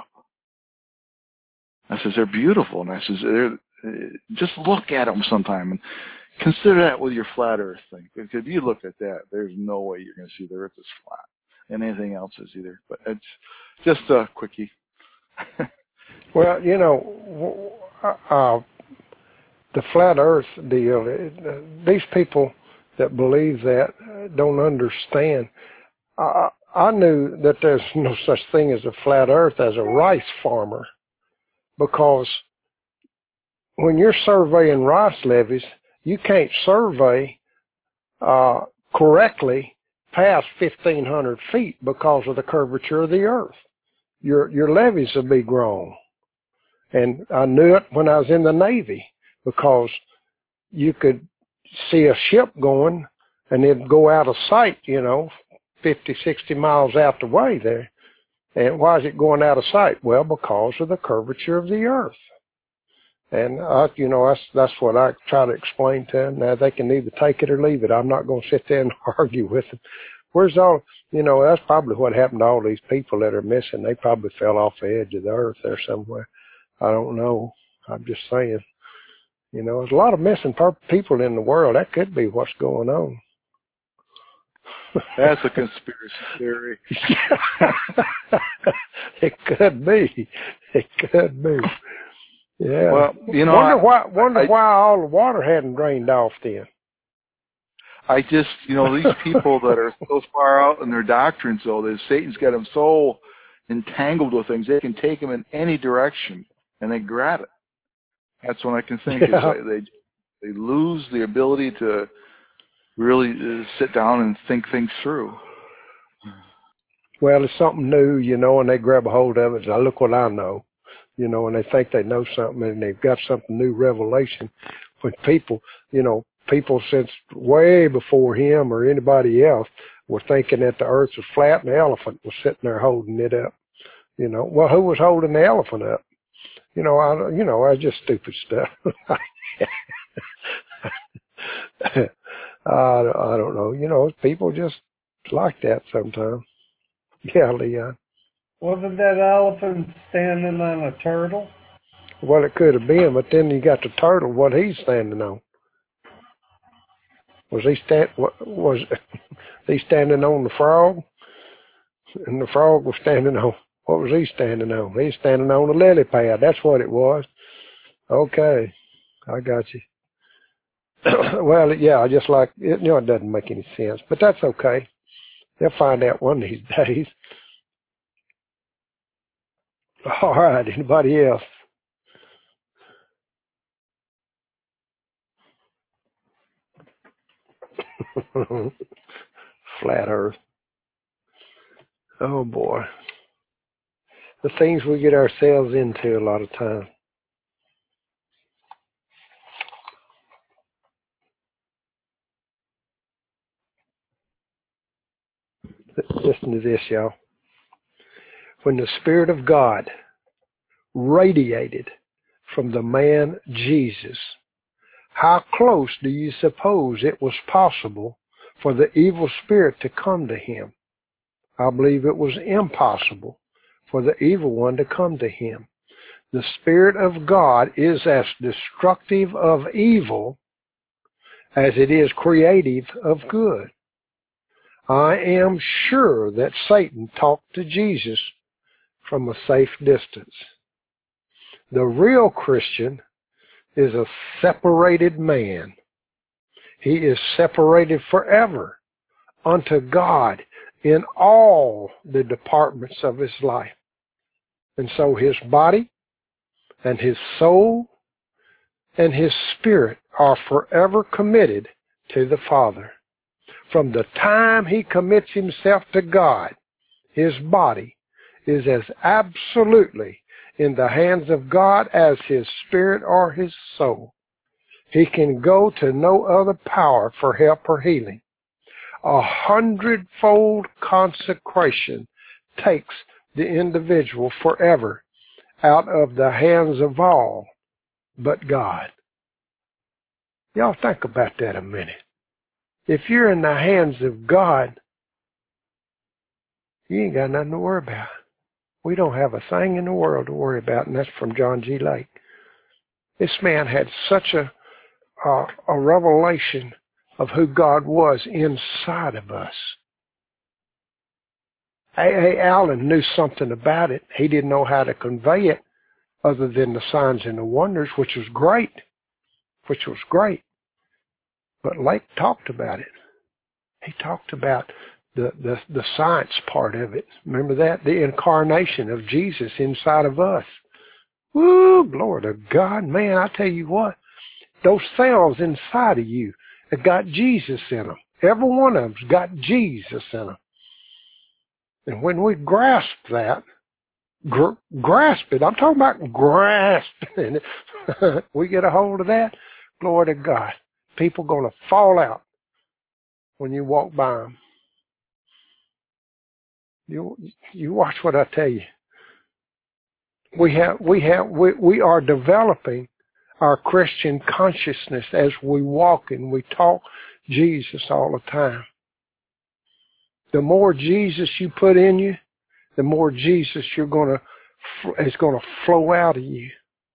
I says, they're beautiful. And I says, they're, just look at them sometime and consider that with your flat earth thing. Because if you look at that, there's no way you're going to see the earth is flat. And anything else is either. But it's just a quickie. Well, you know, uh, the flat earth deal, these people that believe that don't understand. I, I knew that there's no such thing as a flat earth as a rice farmer, because when you're surveying rice levees, you can't survey uh, correctly past fifteen hundred feet because of the curvature of the earth. Your your levees will be wrong. And I knew it when I was in the Navy, because you could see a ship going and it'd go out of sight, you know, fifty, sixty miles out the way there. And why is it going out of sight? Well, because of the curvature of the earth. And, I, you know, that's that's what I try to explain to them. Now, they can either take it or leave it. I'm not going to sit there and argue with them. Where's all, you know, that's probably what happened to all these people that are missing. They probably fell off the edge of the earth there somewhere. I don't know. I'm just saying. You know, there's a lot of missing people in the world. That could be what's going on. That's a conspiracy theory. It could be. It could be. Yeah. Well, you know, wonder I, why. Wonder I, why all the water hadn't drained off then. I just, you know, these people that are so far out in their doctrines, though, that Satan's got them so entangled with things, they can take them in any direction and they grab it. That's what I can think. Yeah. Is they they lose the ability to really uh, sit down and think things through. Well, it's something new, you know, and they grab a hold of it. And I look what I know, you know, and they think they know something and they've got something new revelation. When people, you know, people since way before him or anybody else were thinking that the earth was flat and the elephant was sitting there holding it up. You know, well, who was holding the elephant up? You know, I, you know, I just stupid stuff. I, I don't know. You know, people just like that sometimes. Yeah, Leon. Wasn't that elephant standing on a turtle? Well, it could have been, but then you got the turtle. What he's standing on? Was he stand? Was he standing on the frog? And the frog was standing on. What was he standing on? He's standing on the lily pad. That's what it was. Okay, I got you. Well, yeah, just like, you know, it doesn't make any sense, but that's okay. They'll find out one of these days. All right, anybody else? Flat Earth. Oh, boy. The things we get ourselves into a lot of times. Listen to this, y'all. When the Spirit of God radiated from the man Jesus, How close do you suppose it was possible for the evil spirit to come to him? I believe it was impossible for the evil one to come to him. The Spirit of God is as destructive of evil as it is creative of good. I am sure that Satan talked to Jesus from a safe distance. The real Christian is a separated man. He is separated forever unto God in all the departments of his life. And so his body and his soul and his spirit are forever committed to the Father. From the time he commits himself to God, his body is as absolutely in the hands of God as his spirit or his soul. He can go to no other power for help or healing. A hundredfold consecration takes the individual forever out of the hands of all but God. Y'all think about that a minute. If you're in the hands of God, you ain't got nothing to worry about. We don't have a thing in the world to worry about, and that's from John G. Lake. This man had such a, a, a revelation of who God was inside of us. A A. Allen knew something about it. He didn't know how to convey it other than the signs and the wonders, which was great, which was great. But Lake talked about it. He talked about the, the, the science part of it. Remember that? The incarnation of Jesus inside of us. Woo, glory to God. Man, I tell you what, those cells inside of you have got Jesus in them. Every one of them's got Jesus in them. And when we grasp that, gr- grasp it, I'm talking about grasping it, we get a hold of that, glory to God. People going to fall out when you walk by them. You you watch what I tell you. We have we have we, we are developing our Christian consciousness as we walk and we talk Jesus all the time. The more Jesus you put in you, the more Jesus you're gonna is going to flow out of you.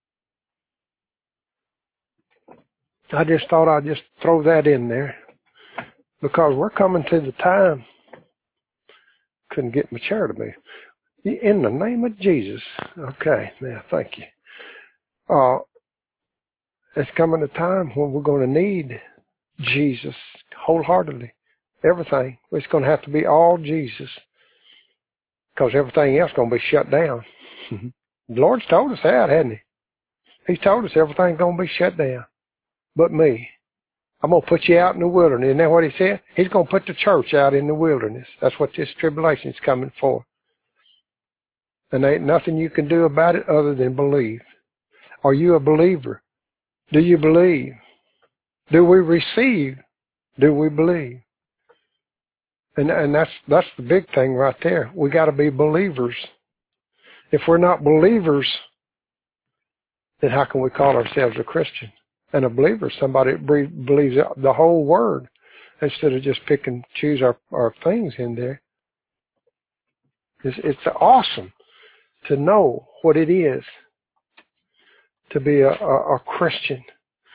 I just thought I'd just throw that in there because we're coming to the time. Couldn't get my chair to move. In the name of Jesus. Okay, now thank you. Uh, it's coming a time when we're going to need Jesus wholeheartedly. Everything. It's going to have to be all Jesus because everything else is going to be shut down. The Lord's told us that, hasn't he? He's told us everything's going to be shut down. But me. I'm going to put you out in the wilderness. Isn't that what he said? He's going to put the church out in the wilderness. That's what this tribulation is coming for. And there ain't nothing you can do about it other than believe. Are you a believer? Do you believe? Do we receive? Do we believe? And and that's that's the big thing right there. We got to be believers. If we're not believers, then how can we call ourselves a Christian? And a believer is somebody that believes the whole word instead of just pick and choose our, our things in there. It's, it's awesome to know what it is to be a, a, a Christian.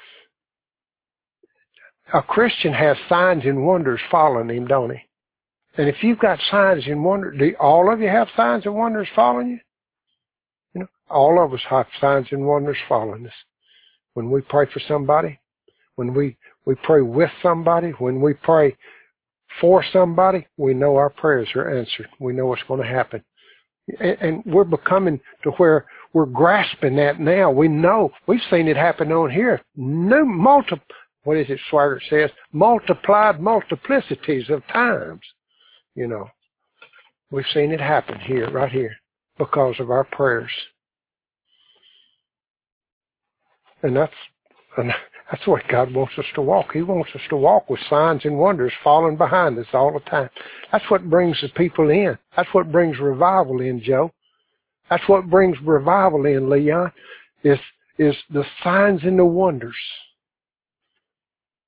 A Christian has signs and wonders following him, don't he? And if you've got signs and wonders, do all of you have signs and wonders following you? You know, all of us have signs and wonders following us. When we pray for somebody, when we, we pray with somebody, when we pray for somebody, we know our prayers are answered. We know what's going to happen. And, and we're becoming to where we're grasping that now. We know. We've seen it happen on here. No multi, what is it Swigert says? Multiplied multiplicities of times. You know, we've seen it happen here, right here, because of our prayers. And that's and that's the way God wants us to walk. He wants us to walk with signs and wonders falling behind us all the time. That's what brings the people in. That's what brings revival in, Joe. That's what brings revival in, Leon, is, is the signs and the wonders.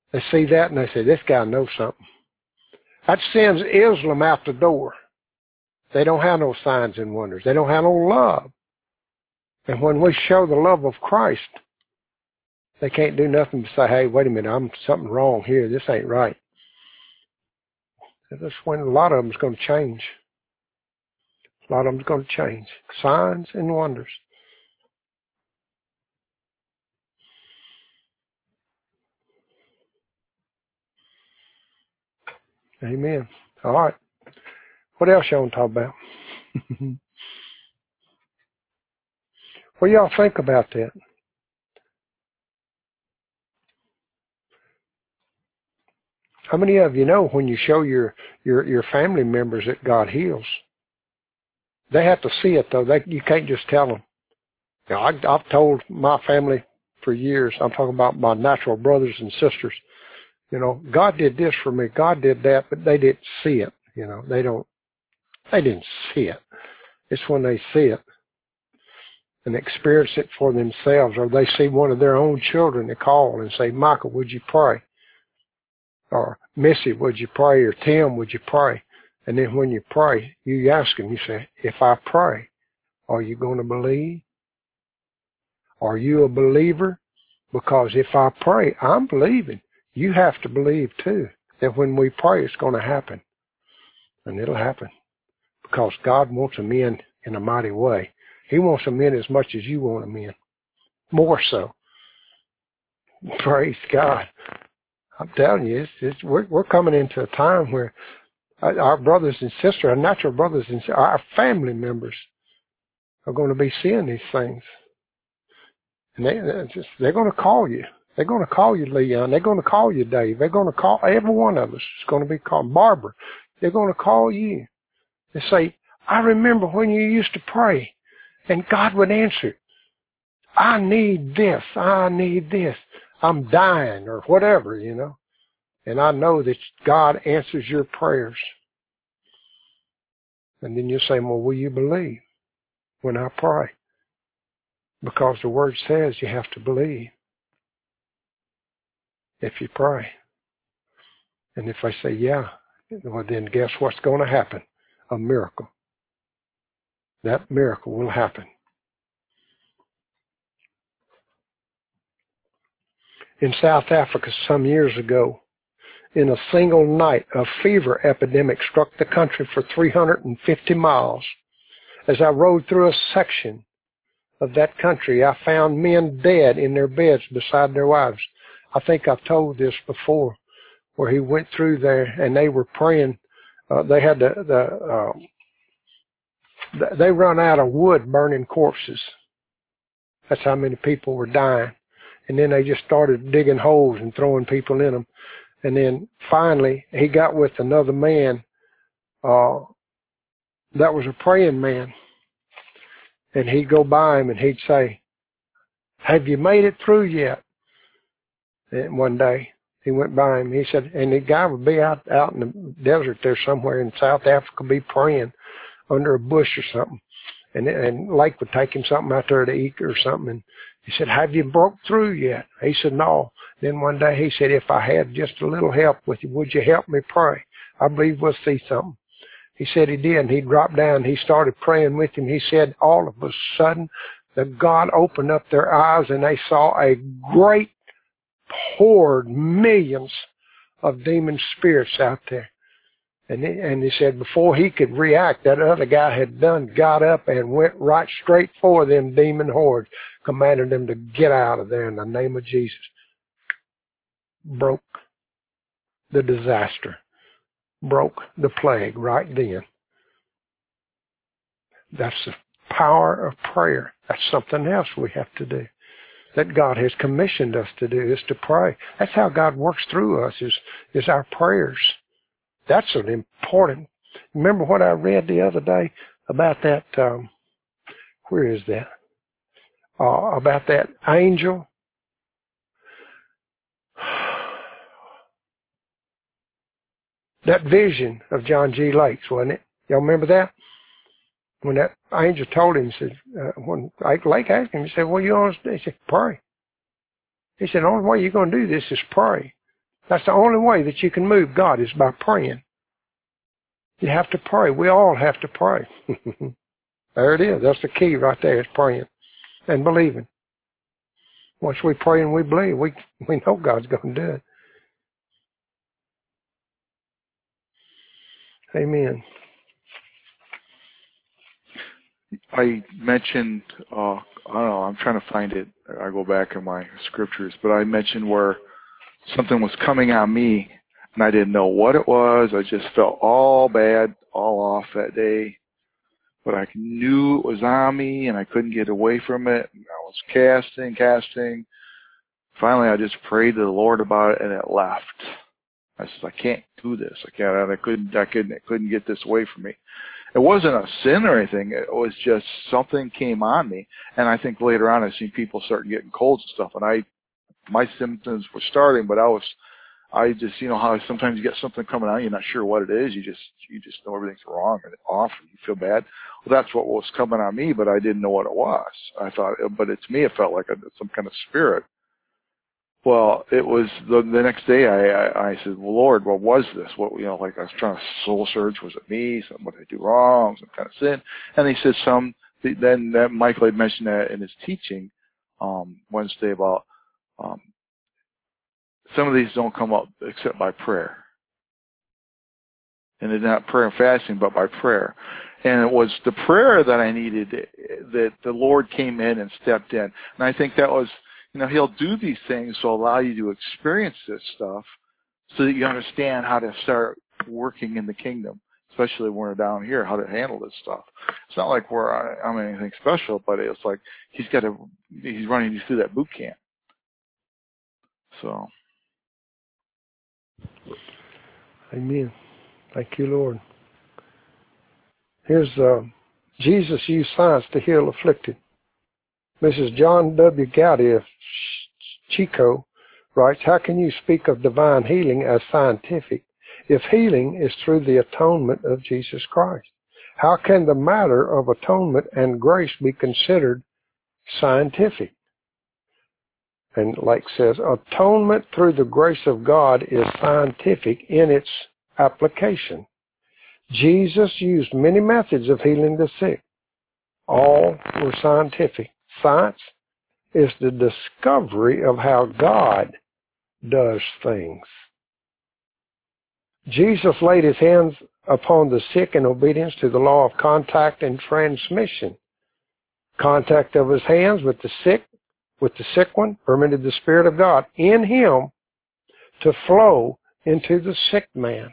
They see that and they say, this guy knows something. That sends Islam out the door. They don't have no signs and wonders. They don't have no love. And when we show the love of Christ, they can't do nothing but say, hey, wait a minute, I'm something wrong here. This ain't right. That's when a lot of them is going to change. A lot of them is going to change. Signs and wonders. Amen. All right. What else y'all want to talk about? What do y'all think about that? How many of you know when you show your, your, your family members that God heals, they have to see it though. They, you can't just tell them. You know, I, I've told my family for years, I'm talking about my natural brothers and sisters, you know, God did this for me, God did that, but they didn't see it. You know, they don't, they didn't see it. It's when they see it and experience it for themselves, or they see one of their own children, they call and say, Michael, would you pray? Or Missy, would you pray? Or Tim, would you pray? And then when you pray, you ask him, you say, if I pray, are you going to believe? Are you a believer? Because if I pray, I'm believing. You have to believe too, that when we pray, it's going to happen. And it'll happen. Because God wants them in in a mighty way. He wants them in as much as you want them in. More so. Praise God. I'm telling you, it's, it's, we're, we're coming into a time where our brothers and sisters, our natural brothers and sisters, our family members are going to be seeing these things. And they, they're, just, they're going to call you. They're going to call you Leon. They're going to call you Dave. They're going to call, every one of us is going to be called Barbara. They're going to call you and say, I remember when you used to pray and God would answer. I need this. I need this. I'm dying or whatever, you know. And I know that God answers your prayers. And then you say, well, will you believe when I pray? Because the word says you have to believe if you pray. And if I say, yeah, well, then guess what's going to happen? A miracle. That miracle will happen. In South Africa some years ago, in a single night, a fever epidemic struck the country for three hundred fifty miles. As I rode through a section of that country, I found men dead in their beds beside their wives. I think I've told this before, where he went through there and they were praying. Uh, they had the, the uh, they run out of wood burning corpses. That's how many people were dying. And then they just started digging holes and throwing people in them. And then finally, he got with another man uh, that was a praying man. And he'd go by him and he'd say, have you made it through yet? And one day, he went by him. He said, and the guy would be out, out in the desert there somewhere in South Africa, be praying under a bush or something. And, and Lake would take him something out there to eat or something. And he said, have you broke through yet? He said, no. Then one day he said, if I had just a little help with you, would you help me pray? I believe we'll see something. He said he did. And he dropped down. He started praying with him. He said all of a sudden, the God opened up their eyes and they saw a great horde, millions of demon spirits out there. And he, and he said before he could react, that other guy had done got up and went right straight for them demon hordes, commanded them to get out of there in the name of Jesus. Broke the disaster. Broke the plague right then. That's the power of prayer. That's something else we have to do, that God has commissioned us to do, is to pray. That's how God works through us, is, is our prayers. That's an important. Remember what I read the other day about that, um, where is that? Uh, about that angel. That vision of John G. Lake's, wasn't it? Y'all remember that? When that angel told him, he said, uh, when Lake asked him, he said, what are you going to do? He said, pray. He said, the only way you're going to do this is pray. That's the only way that you can move God is by praying. You have to pray. We all have to pray. There it is. That's the key right there, is praying and believing. Once we pray and we believe, we, we know God's going to do it. Amen. I mentioned, uh, I don't know, I'm trying to find it. I go back in my scriptures, but I mentioned where something was coming on me, and I didn't know what it was. I just felt all bad, all off that day. But I knew it was on me, and I couldn't get away from it. I was casting, casting. Finally, I just prayed to the Lord about it, and it left. I said, I can't do this. I can't. I couldn't. I couldn't. I couldn't get this away from me. It wasn't a sin or anything. It was just something came on me, and I think later on I seen people start getting colds and stuff, and I, my symptoms were starting, but I was, I just, you know how sometimes you get something coming on, you're not sure what it is. You just, you just know everything's wrong and off, and you feel bad. Well, that's what was coming on me, but I didn't know what it was. I thought, but it, to me, it felt like a, some kind of spirit. Well, it was the, the next day. I, I I said, well, Lord, what was this? What, you know, like I was trying to soul search. Was it me? Something, what did I do wrong? Some kind of sin? And he said some. Then that Michael had mentioned that in his teaching um, Wednesday about um, some of these don't come up except by prayer, and it's not prayer and fasting, but by prayer. And it was the prayer that I needed that the Lord came in and stepped in, and I think that was. You know, he'll do these things to allow you to experience this stuff so that you understand how to start working in the kingdom, especially when we're down here, how to handle this stuff. It's not like we're, I'm anything special, but it's like he's got to, he's running you through that boot camp. So. Amen. Thank you, Lord. Here's, uh, Jesus used science to heal afflicted. Missus John W. Gowdy of Chico writes, how can you speak of divine healing as scientific if healing is through the atonement of Jesus Christ? How can the matter of atonement and grace be considered scientific? And Lake says, atonement through the grace of God is scientific in its application. Jesus used many methods of healing the sick. All were scientific. Science is the discovery of how God does things. Jesus laid his hands upon the sick in obedience to the law of contact and transmission. Contact of his hands with the sick, with the sick one, permitted the Spirit of God in him to flow into the sick man.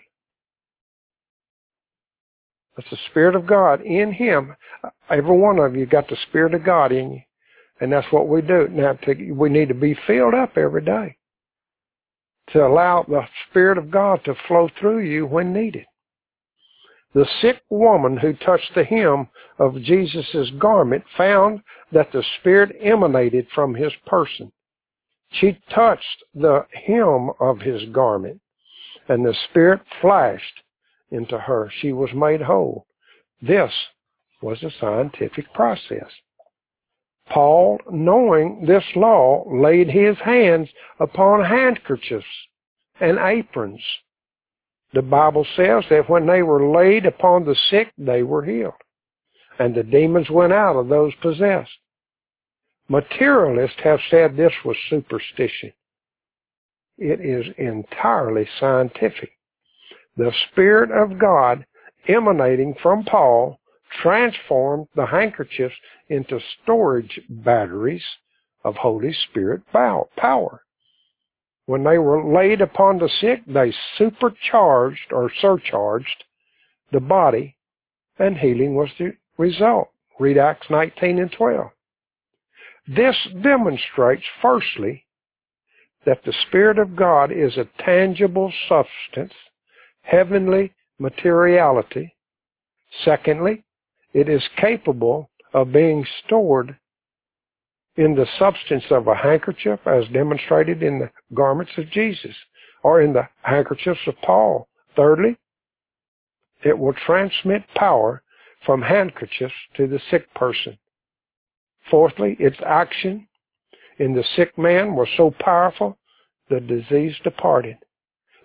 That's the Spirit of God in him. Every one of you got the Spirit of God in you. And that's what we do. Now, to, we need to be filled up every day to allow the Spirit of God to flow through you when needed. The sick woman who touched the hem of Jesus' garment found that the Spirit emanated from his person. She touched the hem of his garment, and the Spirit flashed into her. She was made whole. This was a scientific process. Paul, knowing this law, laid his hands upon handkerchiefs and aprons. The Bible says that when they were laid upon the sick, they were healed, and the demons went out of those possessed. Materialists have said this was superstition. It is entirely scientific. The Spirit of God emanating from Paul transformed the handkerchiefs into storage batteries of Holy Spirit power. When they were laid upon the sick, they supercharged or surcharged the body, and healing was the result. Read Acts nineteen and twelve. This demonstrates, firstly, that the Spirit of God is a tangible substance, heavenly materiality. Secondly, it is capable of being stored in the substance of a handkerchief, as demonstrated in the garments of Jesus, or in the handkerchiefs of Paul. Thirdly, it will transmit power from handkerchiefs to the sick person. Fourthly, its action in the sick man was so powerful, the disease departed.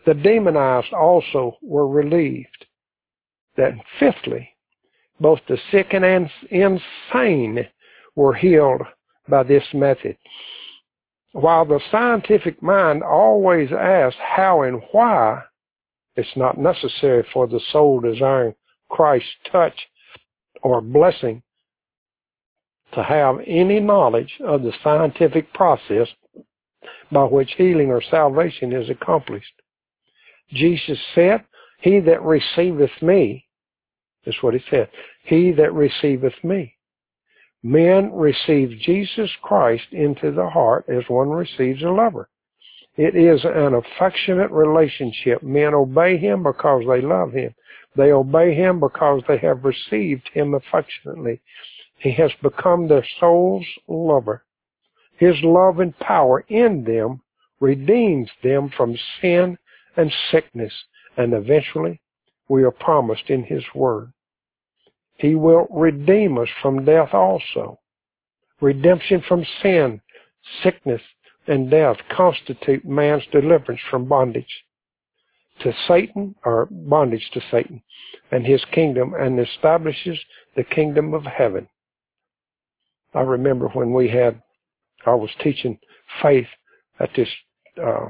The demonized also were relieved. That fifthly, both the sick and insane were healed by this method. While the scientific mind always asks how and why, it's not necessary for the soul desiring Christ's touch or blessing to have any knowledge of the scientific process by which healing or salvation is accomplished. Jesus said, "He that receiveth me," is what he said, "he that receiveth me." Men receive Jesus Christ into the heart as one receives a lover. It is an affectionate relationship. Men obey him because they love him. They obey him because they have received him affectionately. He has become their soul's lover. His love and power in them redeems them from sin and sickness, and eventually we are promised in his word. He will redeem us from death also. Redemption from sin, sickness, and death constitute man's deliverance from bondage to Satan, or bondage to Satan and his kingdom, and establishes the kingdom of heaven. I remember when we had, I was teaching faith at this uh,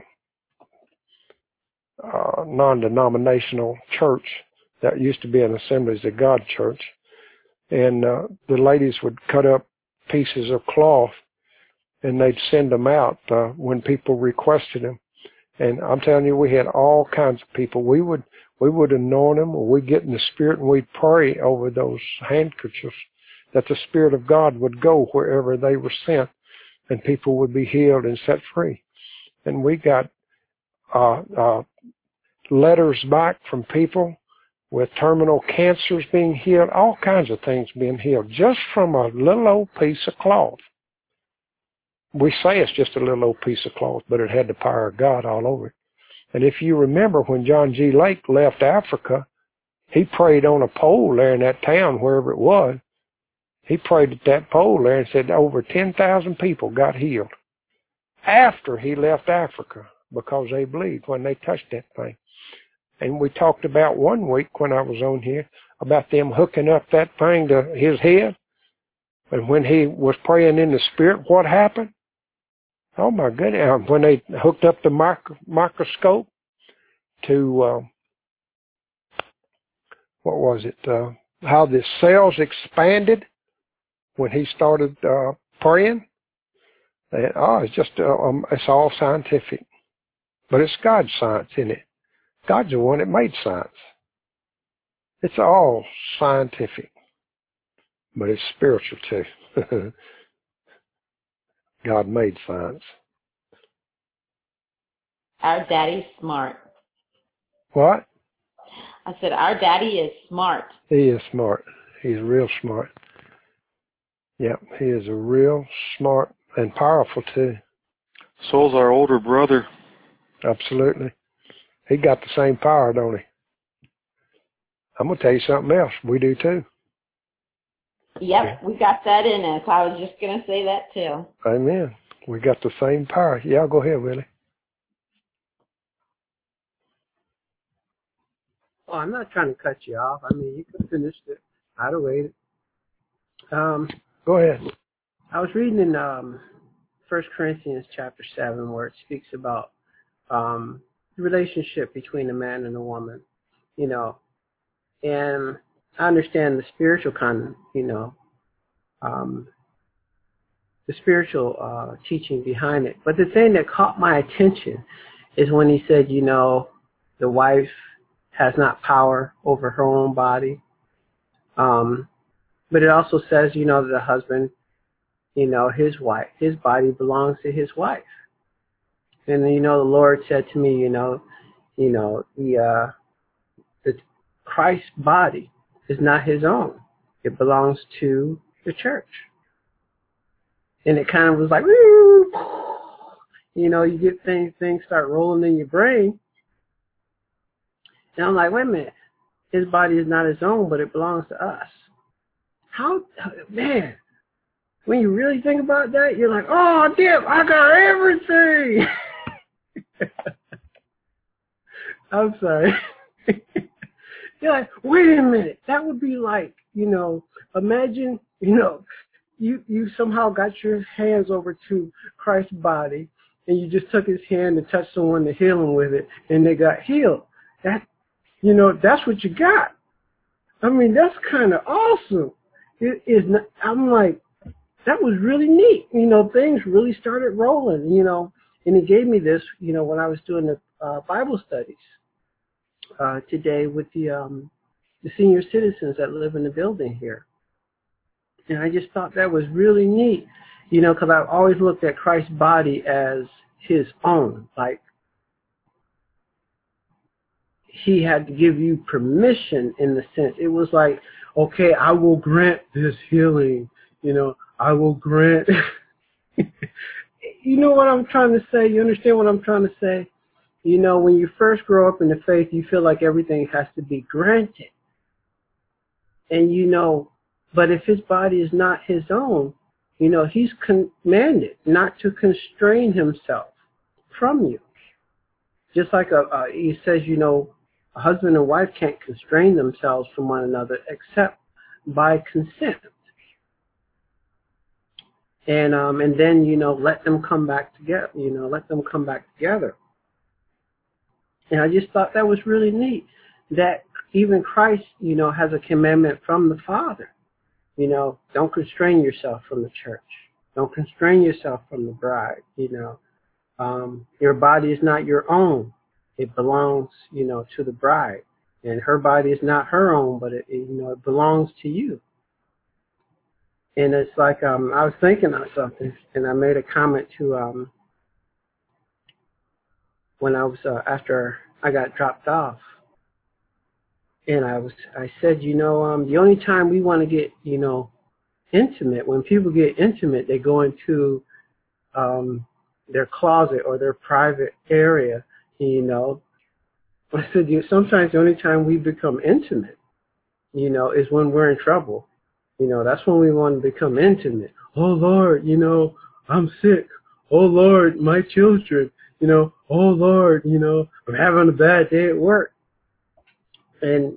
uh, non-denominational church that used to be an Assemblies of God church, and uh, the ladies would cut up pieces of cloth and they'd send them out uh, when people requested them. And I'm telling you, we had all kinds of people. We would we would anoint them, or we'd get in the Spirit and we'd pray over those handkerchiefs that the Spirit of God would go wherever they were sent, and people would be healed and set free. And we got uh, uh, letters back from people with terminal cancers being healed, all kinds of things being healed, just from a little old piece of cloth. We say it's just a little old piece of cloth, but it had the power of God all over it. And if you remember when John G. Lake left Africa, he prayed on a pole there in that town, wherever it was. He prayed at that pole there and said over ten thousand people got healed after he left Africa because they believed when they touched that thing. And we talked about one week when I was on here about them hooking up that thing to his head. And when he was praying in the Spirit, what happened? Oh my goodness. When they hooked up the micro- microscope to, uh, what was it, uh, how the cells expanded when he started uh, praying. And, oh, it's just, uh, um, it's all scientific. But it's God's science, isn't it? God's the one that made science. It's all scientific, but it's spiritual too. God made science. Our daddy's smart. What? I said, our daddy is smart. He is smart. He's real smart. Yep, he is a real smart and powerful too. Soul's our older brother. Absolutely. He got the same power, don't he? I'm going to tell you something else. We do too. Yep, we got that in us. I was just going to say that too. Amen. We got the same power. Yeah, go ahead, Willie. Oh, I'm not trying to cut you off. I mean, you could finish it. I'd have waited. Um, go ahead. I was reading in um, First Corinthians chapter seven where it speaks about um, the relationship between a man and a woman, you know. And I understand the spiritual kind of, you know, um, the spiritual uh, teaching behind it. But the thing that caught my attention is when he said, you know, the wife has not power over her own body. Um, but it also says, you know, the husband, you know, his wife, his body belongs to his wife. And, you know, the Lord said to me, you know, you know, the, uh, the Christ's body is not his own. It belongs to the church. And it kind of was like, woo! You know, you get things, things start rolling in your brain. And I'm like, wait a minute. His body is not his own, but it belongs to us. How, man, when you really think about that, you're like, oh, damn, I got everything. I'm sorry. You're like, wait a minute. That would be like, you know, imagine, you know, you, you somehow got your hands over to Christ's body and you just took his hand and touched someone to heal them with it and they got healed. That, you know, that's what you got. I mean, that's kind of awesome. It is not, I'm like, that was really neat. You know, things really started rolling, you know, and he gave me this, you know, when I was doing the uh, Bible studies uh, today with the, um, the senior citizens that live in the building here. And I just thought that was really neat, you know, because I've always looked at Christ's body as his own. Like, he had to give you permission in the sense. It was like, okay, I will grant this healing, you know, I will grant. You know what I'm trying to say? You understand what I'm trying to say? You know, when you first grow up in the faith, you feel like everything has to be granted. And, you know, but if his body is not his own, you know, he's commanded not to constrain himself from you. Just like a, a, he says, you know, a husband and wife can't constrain themselves from one another except by consent. And um and then, you know, let them come back together, you know, let them come back together. And I just thought that was really neat that even Christ, you know, has a commandment from the Father. You know, don't constrain yourself from the church. Don't constrain yourself from the bride, you know. Um, your body is not your own. It belongs, you know, to the bride. And her body is not her own, but it, it you know, it belongs to you. And it's like um, I was thinking of something, and I made a comment to um, when I was uh, after I got dropped off, and I was I said, you know, um, the only time we want to get, you know, intimate, when people get intimate, they go into um, their closet or their private area, you know. I said, you, sometimes the only time we become intimate, you know, is when we're in trouble. You know, that's when we want to become intimate. Oh, Lord, you know, I'm sick. Oh, Lord, my children, you know, oh, Lord, you know, I'm having a bad day at work. And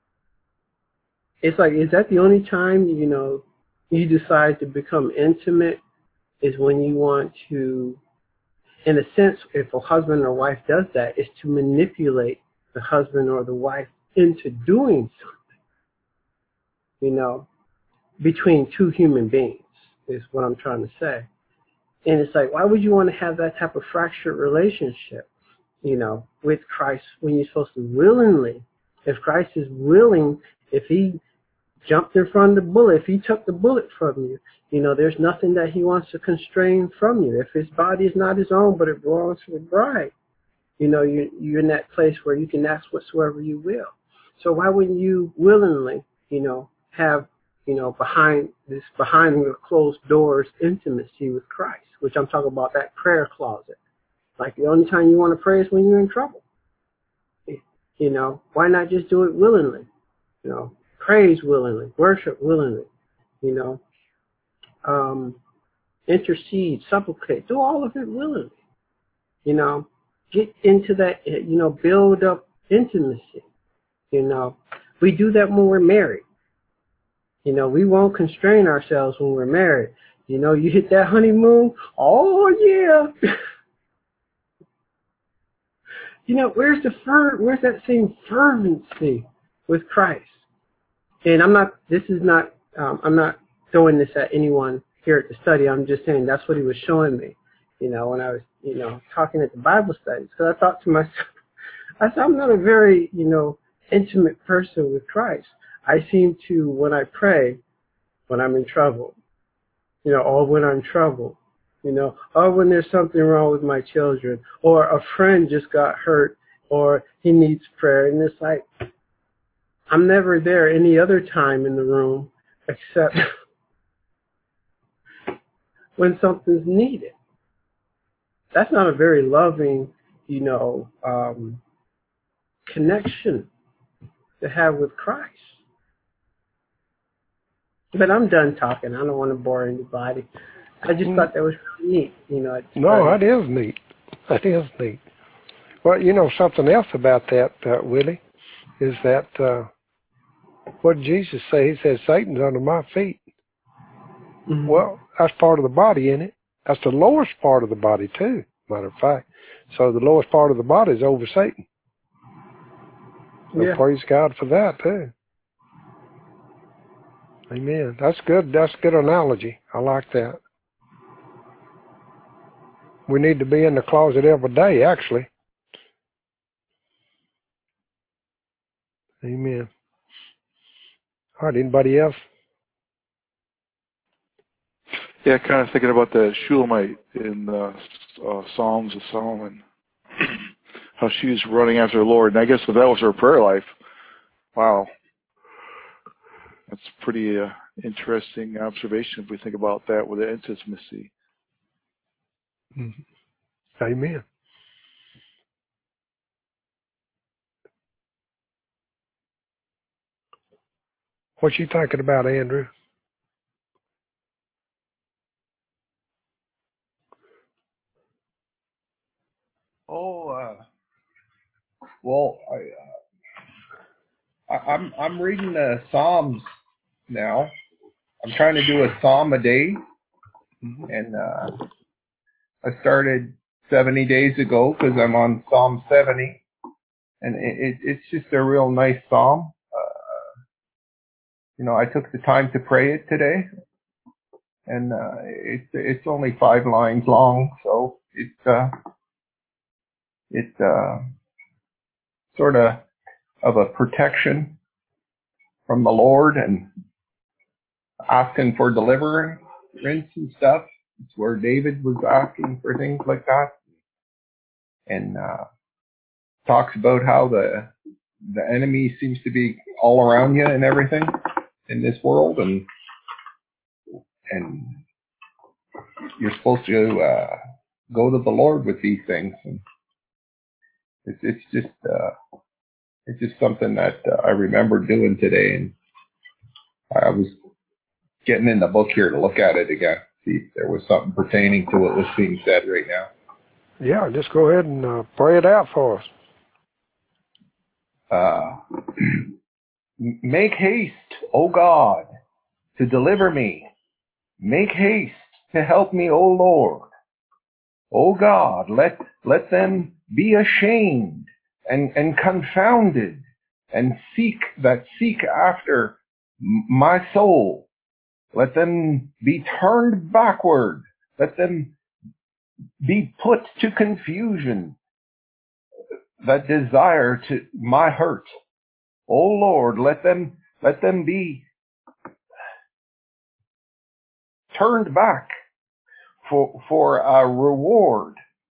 it's like, is that the only time, you know, you decide to become intimate is when you want to, in a sense, if a husband or wife does that, is to manipulate the husband or the wife into doing something, you know, between two human beings is what I'm trying to say. And it's like, why would you want to have that type of fractured relationship, you know, with Christ when you're supposed to willingly, if Christ is willing, if he jumped in front of the bullet, if he took the bullet from you, you know, there's nothing that he wants to constrain from you. If his body is not his own, but it belongs to the bride, you know, you're, you're in that place where you can ask whatsoever you will. So why wouldn't you willingly, you know, have, you know, behind this, behind the closed doors intimacy with Christ, which I'm talking about that prayer closet. Like the only time you want to pray is when you're in trouble. You know, why not just do it willingly? You know, praise willingly, worship willingly, you know, um, intercede, supplicate, do all of it willingly. You know, get into that, you know, build up intimacy. You know, we do that when we're married. You know, we won't constrain ourselves when we're married. You know, you hit that honeymoon, oh yeah. You know, where's the fer- where's that same fervency with Christ? And I'm not, this is not, um, I'm not throwing this at anyone here at the study. I'm just saying that's what he was showing me, you know, when I was, you know, talking at the Bible studies. Because I thought to myself, I said, I'm not a very, you know, intimate person with Christ. I seem to, when I pray, when I'm in trouble, you know, or when I'm in trouble, you know, or when there's something wrong with my children, or a friend just got hurt, or he needs prayer. And it's like, I'm never there any other time in the room except when something's needed. That's not a very loving, you know, um, connection to have with Christ. But I'm done talking. I don't want to bore anybody. I just thought that was really neat, you know. No, that is neat. That is neat. Well, you know something else about that, uh, Willie, is that uh, what did Jesus say? He said, Satan's under my feet. Mm-hmm. Well, that's part of the body, isn't it? That's the lowest part of the body, too, matter of fact. So the lowest part of the body is over Satan. So yeah. Praise God for that, too. Amen. That's good. That's a good analogy. I like that. We need to be in the closet every day, actually. Amen. All right, anybody else? Yeah, kind of thinking about the Shulamite in the uh, Psalms of Solomon. How she was running after the Lord. And I guess that was her prayer life. Wow. That's pretty uh, interesting observation if we think about that with the intimacy. Mm-hmm. Amen. What you thinking about, Andrew? Oh, uh, well, I, uh, I, I'm I'm reading the Psalms now. I'm trying to do a Psalm a day, mm-hmm. and uh, I started seventy days ago because I'm on Psalm seventy, and it, it, it's just a real nice Psalm. Uh, you know, I took the time to pray it today, and uh, it's it's only five lines long, so it's uh, it's uh, sort of of a protection from the Lord and asking for deliverance and stuff. It's where David was asking for things like that, and uh, talks about how the the enemy seems to be all around you and everything in this world, and and you're supposed to uh, go to the Lord with these things. And it's it's just uh, it's just something that uh, I remember doing today, and I was getting in the book here to look at it again, see if there was something pertaining to what was being said right now. Yeah, just go ahead and uh, pray it out for us. Uh, make haste, O God, to deliver me. Make haste to help me, O Lord. O God, let let them be ashamed and, and confounded and seek that seek after my soul. Let them be turned backward. Let them be put to confusion that desire to my hurt. O Lord, let them let them be turned back for for a reward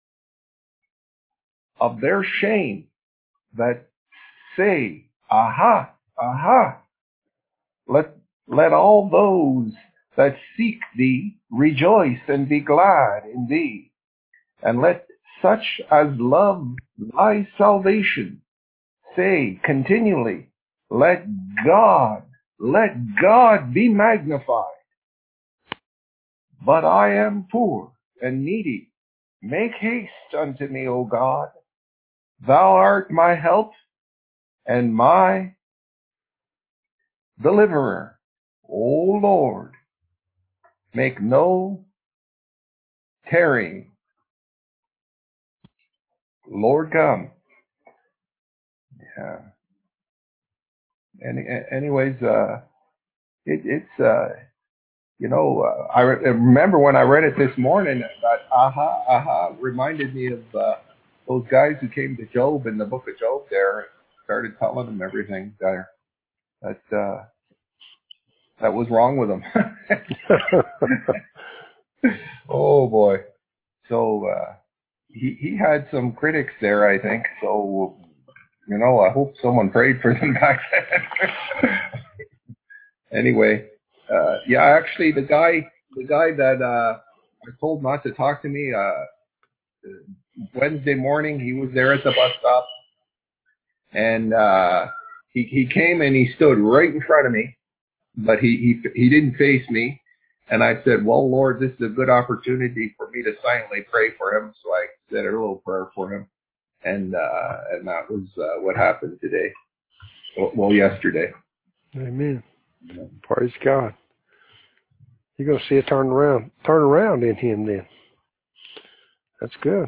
of their shame that say, aha, aha. Let let all those that seek thee rejoice and be glad in thee. And let such as love thy salvation say continually, let God, let God be magnified. But I am poor and needy. Make haste unto me, O God. Thou art my help and my deliverer. O Lord, make no tarrying. Lord, come. Yeah. Any, anyways, uh, it, it's, uh, you know, uh, I re- remember when I read it this morning, that aha, aha, reminded me of uh, those guys who came to Job in the book of Job there and started telling him everything there that, uh, that was wrong with him. Oh, boy. So, uh, he, he had some critics there, I think. So, you know, I hope someone prayed for them back then. Anyway, uh, yeah, actually, the guy, the guy that uh, I told not to talk to me, uh, Wednesday morning, he was there at the bus stop, and uh, he he came and he stood right in front of me, but he he he didn't face me, and I said, well, Lord, this is a good opportunity for me to silently pray for him, so I said a little prayer for him, And uh, and that was uh, what happened today. Well, yesterday. Amen. Praise God. You're going to see a turn around, turn around in him then. That's good.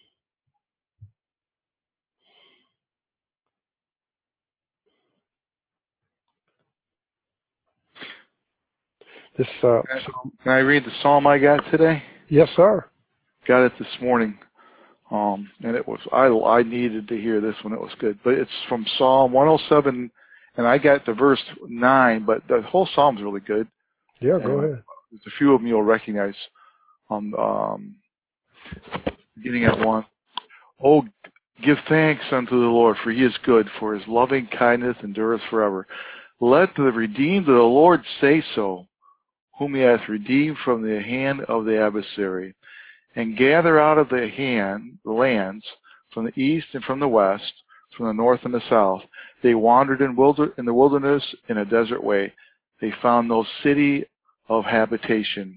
This, uh, Can I read the psalm I got today? Yes, sir. Got it this morning. Um, and it was, I, I needed to hear this one. It was good. But it's from Psalm one oh seven, and I got to verse nine, but the whole psalm's really good. Yeah, and go ahead. There's a few of them you'll recognize. Um, um, beginning at one. Oh, give thanks unto the Lord, for he is good, for his loving kindness endureth forever. Let the redeemed of the Lord say so, whom he hath redeemed from the hand of the adversary, and gather out of the hand the lands from the east and from the west, from the north and the south. They wandered in, wilder, in the wilderness in a desert way. They found no city of habitation.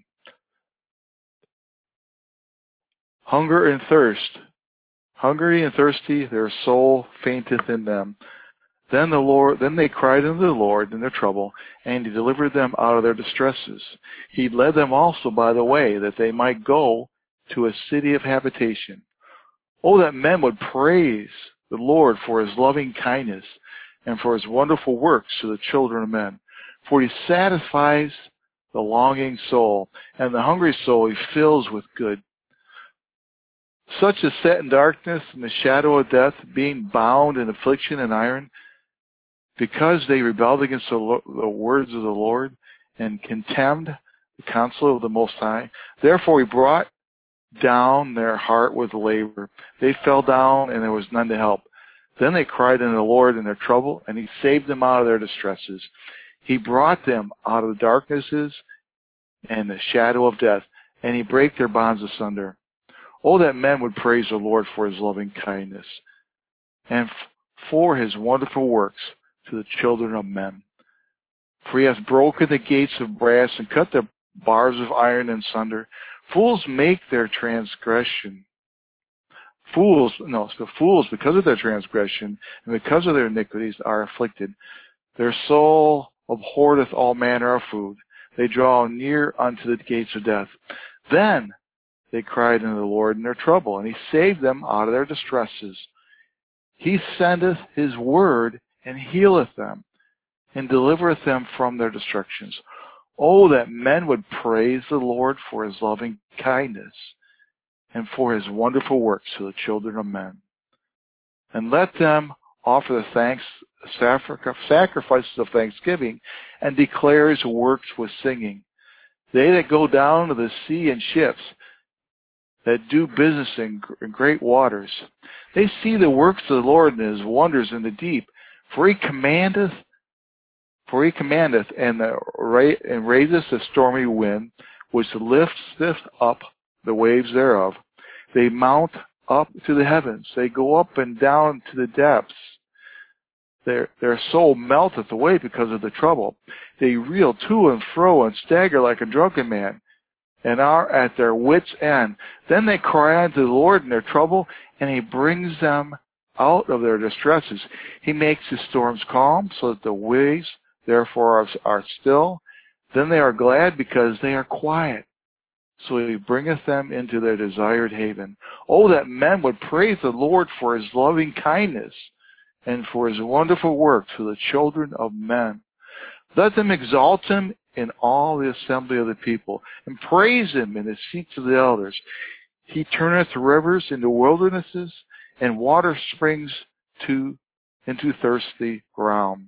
Hunger and thirst. Hungry and thirsty, their soul fainteth in them. Then the Lord, then they cried unto the Lord in their trouble, and he delivered them out of their distresses. He led them also by the way, that they might go to a city of habitation. Oh, that men would praise the Lord for his loving kindness, and for his wonderful works to the children of men. For he satisfies the longing soul, and the hungry soul he fills with good. Such as sat in darkness and the shadow of death, being bound in affliction and iron, because they rebelled against the, lo- the words of the Lord, and contemned the counsel of the Most High. Therefore he brought down their heart with labor. They fell down, and there was none to help. Then they cried unto the Lord in their trouble, and he saved them out of their distresses. He brought them out of the darknesses and the shadow of death, and he brake their bonds asunder. Oh, that men would praise the Lord for his loving kindness, and f- for his wonderful works to the children of men. For he hath broken the gates of brass, and cut the bars of iron in sunder. Fools make their transgression. Fools, no, the fools, because of their transgression, and because of their iniquities, are afflicted. Their soul abhorreth all manner of food. They draw near unto the gates of death. Then they cried unto the Lord in their trouble, and he saved them out of their distresses. He sendeth his word, and healeth them, and delivereth them from their destructions. Oh, that men would praise the Lord for his loving kindness, and for his wonderful works to the children of men. And let them offer the thanks, sacrifices of thanksgiving, and declare his works with singing. They that go down to the sea in ships, that do business in great waters, they see the works of the Lord and his wonders in the deep. For he commandeth, for he commandeth, and, the, and raiseth the stormy wind, which lifteth up the waves thereof. They mount up to the heavens. They go up and down to the depths. Their, their soul melteth away because of the trouble. They reel to and fro and stagger like a drunken man, and are at their wits' end. Then they cry unto the Lord in their trouble, and he brings them out of their distresses. He makes the storms calm, so that the waves therefore are, are still. Then they are glad because they are quiet. So he bringeth them into their desired haven. Oh, that men would praise the Lord for his loving kindness, and for his wonderful work to the children of men. Let them exalt him in all the assembly of the people, and praise him in the seats of the elders. He turneth rivers into wildernesses, and water springs to into thirsty ground.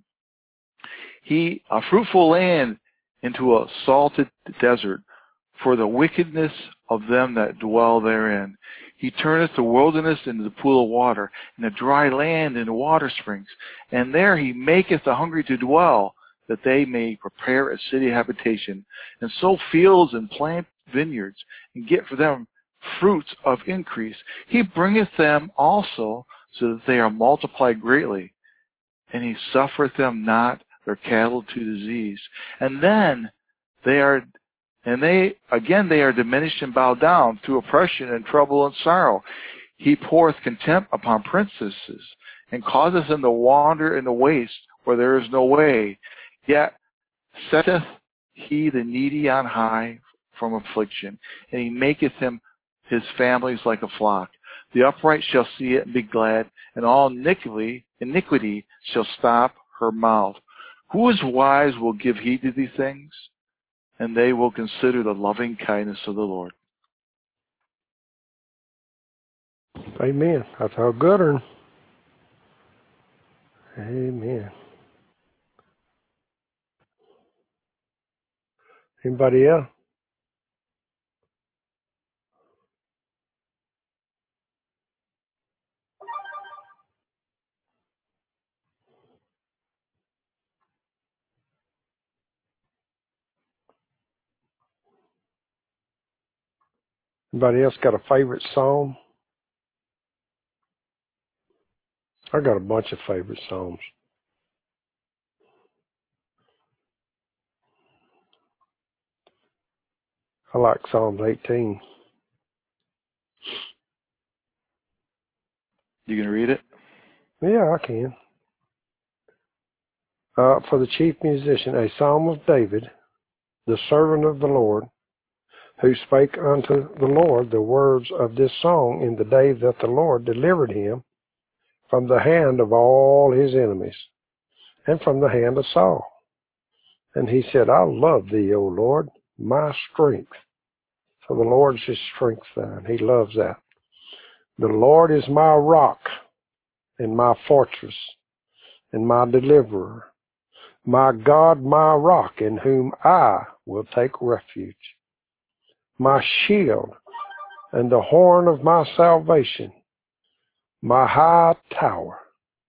He a fruitful land into a salted desert, for the wickedness of them that dwell therein. He turneth the wilderness into the pool of water, and the dry land into water springs. And there he maketh the hungry to dwell, that they may prepare a city habitation, and sow fields and plant vineyards, and get for them fruits of increase. He bringeth them also, so that they are multiplied greatly, and he suffereth them not their cattle to disease. And then they are And they, again, they are diminished and bowed down through oppression and trouble and sorrow. He poureth contempt upon princesses, and causeth them to wander in the waste where there is no way. Yet setteth he the needy on high from affliction, and he maketh him his families like a flock. The upright shall see it and be glad, and all iniquity, iniquity shall stop her mouth. Who is wise will give heed to these things, and they will consider the loving kindness of the Lord. Amen. That's how good her. Amen. Anybody else? Anybody else got a favorite psalm? I got a bunch of favorite psalms. I like Psalms eighteen. You can read it? Yeah, I can. Uh, for the chief musician, a psalm of David, the servant of the Lord, who spake unto the Lord the words of this song in the day that the Lord delivered him from the hand of all his enemies, and from the hand of Saul. And he said, I love thee, O Lord, my strength. So the Lord's his strength thine. He loves that. The Lord is my rock and my fortress and my deliverer, my God, my rock, in whom I will take refuge, my shield and the horn of my salvation, my high tower.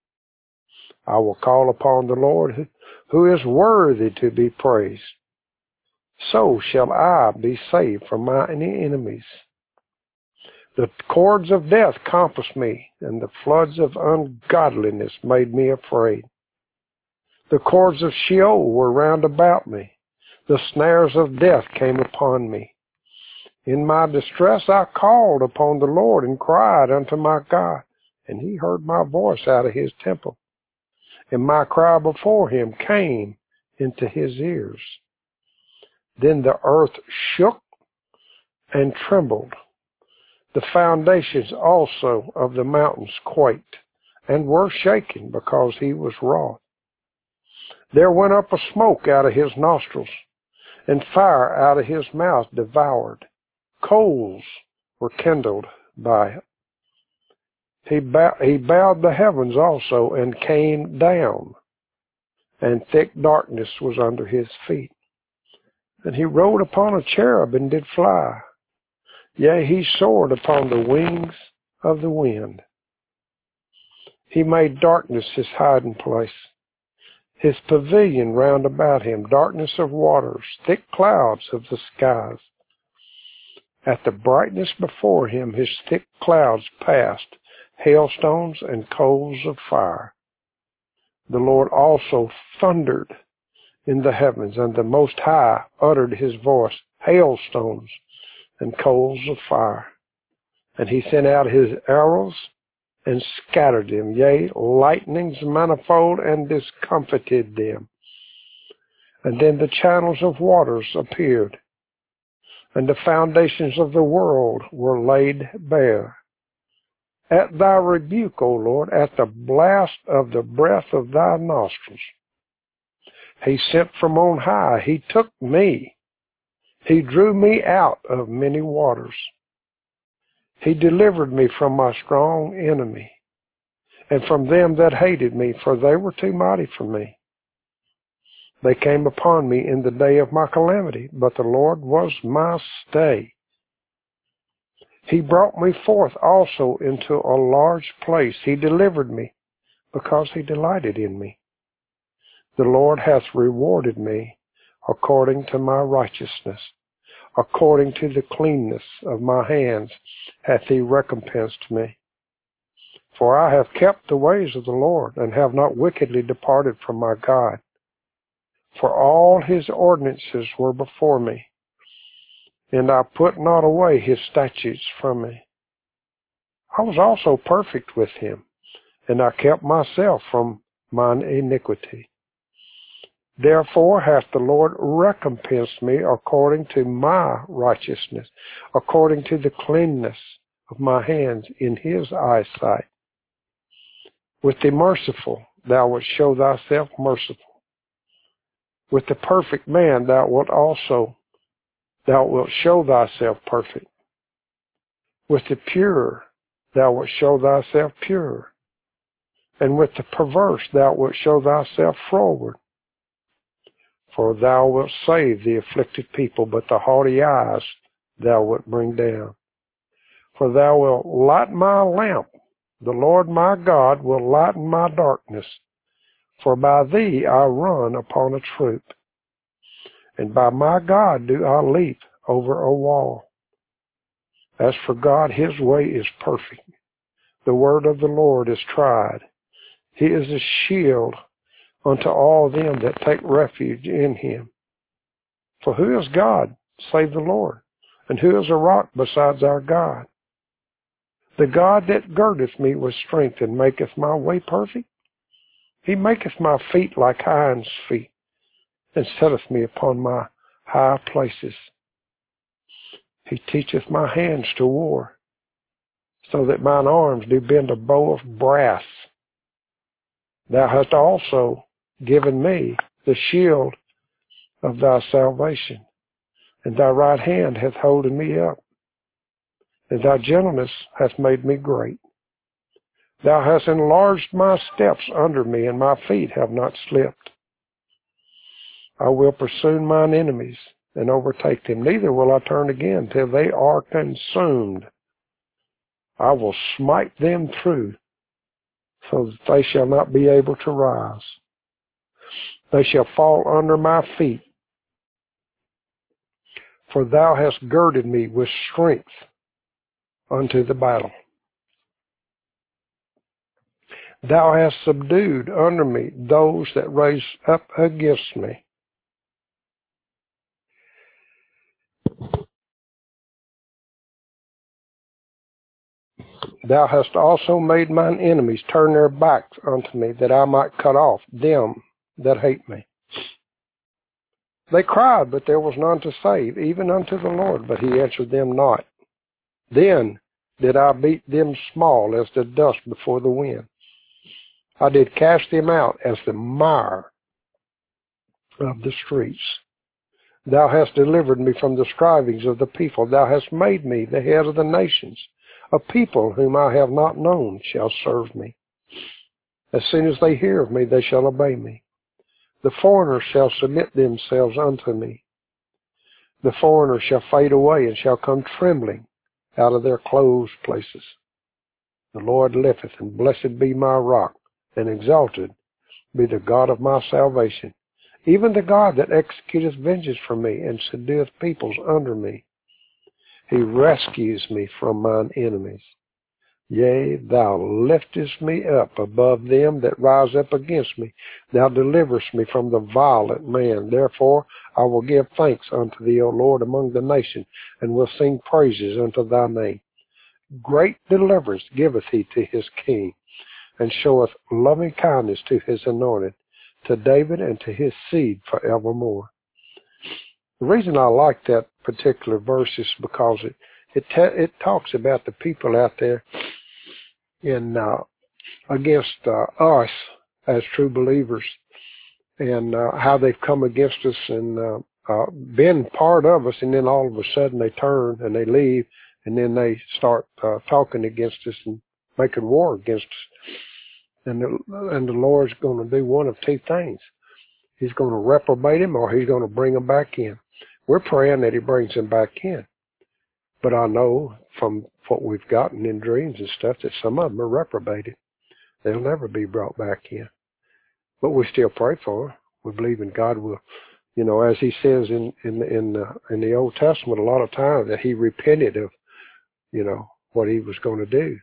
I will call upon the Lord, who is worthy to be praised. So shall I be saved from my enemies. The cords of death compassed me, and the floods of ungodliness made me afraid. The cords of Sheol were round about me. The snares of death came upon me. In my distress I called upon the Lord and cried unto my God, and he heard my voice out of his temple. And my cry before him came into his ears. Then the earth shook and trembled. The foundations also of the mountains quaked and were shaken because he was wroth. There went up a smoke out of his nostrils, and fire out of his mouth devoured. Coals were kindled by it. He, bow, he bowed the heavens also and came down, and thick darkness was under his feet. And he rode upon a cherub and did fly. Yea, he soared upon the wings of the wind. He made darkness his hiding place, his pavilion round about him, darkness of waters, thick clouds of the skies. At the brightness before him his thick clouds passed, hailstones and coals of fire. The Lord also thundered in the heavens, and the Most High uttered his voice, hailstones and coals of fire. And he sent out his arrows and scattered them, yea, lightnings manifold, and discomfited them. And then the channels of waters appeared, and the foundations of the world were laid bare. At thy rebuke, O Lord, at the blast of the breath of thy nostrils, he sent from on high, he took me, he drew me out of many waters. He delivered me from my strong enemy, and from them that hated me, for they were too mighty for me. They came upon me in the day of my calamity, but the Lord was my stay. He brought me forth also into a large place. He delivered me, because he delighted in me. The Lord hath rewarded me according to my righteousness. According to the cleanness of my hands hath he recompensed me. For I have kept the ways of the Lord, and have not wickedly departed from my God. For all his ordinances were before me, and I put not away his statutes from me. I was also perfect with him, and I kept myself from mine iniquity. Therefore hath the Lord recompensed me according to my righteousness, according to the cleanness of my hands in his eyesight. With the merciful thou wilt show thyself merciful. With the perfect man thou wilt also, thou wilt show thyself perfect. With the pure thou wilt show thyself pure. And with the perverse thou wilt show thyself froward. For thou wilt save the afflicted people, but the haughty eyes thou wilt bring down. For thou wilt light my lamp. The Lord my God will lighten my darkness. For by thee I run upon a troop, and by my God do I leap over a wall. As for God, his way is perfect. The word of the Lord is tried. He is a shield unto all them that take refuge in him. For who is God save the Lord? And who is a rock besides our God? The God that girdeth me with strength and maketh my way perfect. He maketh my feet like hinds' feet, and setteth me upon my high places. He teacheth my hands to war, so that mine arms do bend a bow of brass. Thou hast also given me the shield of thy salvation, and thy right hand hath holden me up, and thy gentleness hath made me great. Thou hast enlarged my steps under me, and my feet have not slipped. I will pursue mine enemies and overtake them, neither will I turn again till they are consumed. I will smite them through, so that they shall not be able to rise. They shall fall under my feet. For thou hast girded me with strength unto the battle. Thou hast subdued under me those that raise up against me. Thou hast also made mine enemies turn their backs unto me, that I might cut off them that hate me. They cried, but there was none to save, even unto the Lord, but he answered them not. Then did I beat them small as the dust before the wind. I did cast them out as the mire of the streets. Thou hast delivered me from the strivings of the people. Thou hast made me the head of the nations. A people whom I have not known shall serve me. As soon as they hear of me, they shall obey me. The foreigners shall submit themselves unto me. The foreigners shall fade away and shall come trembling out of their closed places. The Lord liveth, and blessed be my rock, and exalted be the God of my salvation, even the God that executeth vengeance for me, and subdueth peoples under me. He rescues me from mine enemies. Yea, thou liftest me up above them that rise up against me. Thou deliverest me from the violent man. Therefore I will give thanks unto thee, O Lord, among the nations, and will sing praises unto thy name. Great deliverance giveth he to his king, and showeth loving kindness to his anointed, to David and to his seed forevermore. The reason I like that particular verse is because it it, te- it talks about the people out there in uh, against uh, us as true believers, and uh, how they've come against us and uh, uh, been part of us, and then all of a sudden they turn and they leave, and then they start uh, talking against us and making war against us. And the, and the Lord's going to do one of two things. He's going to reprobate him, or he's going to bring him back in. We're praying that he brings him back in. But I know from what we've gotten in dreams and stuff that some of them are reprobated. They'll never be brought back in. But we still pray for them. We believe in God will, you know, as he says in in in the, in the Old Testament a lot of times, that he repented of, you know, what he was going to do.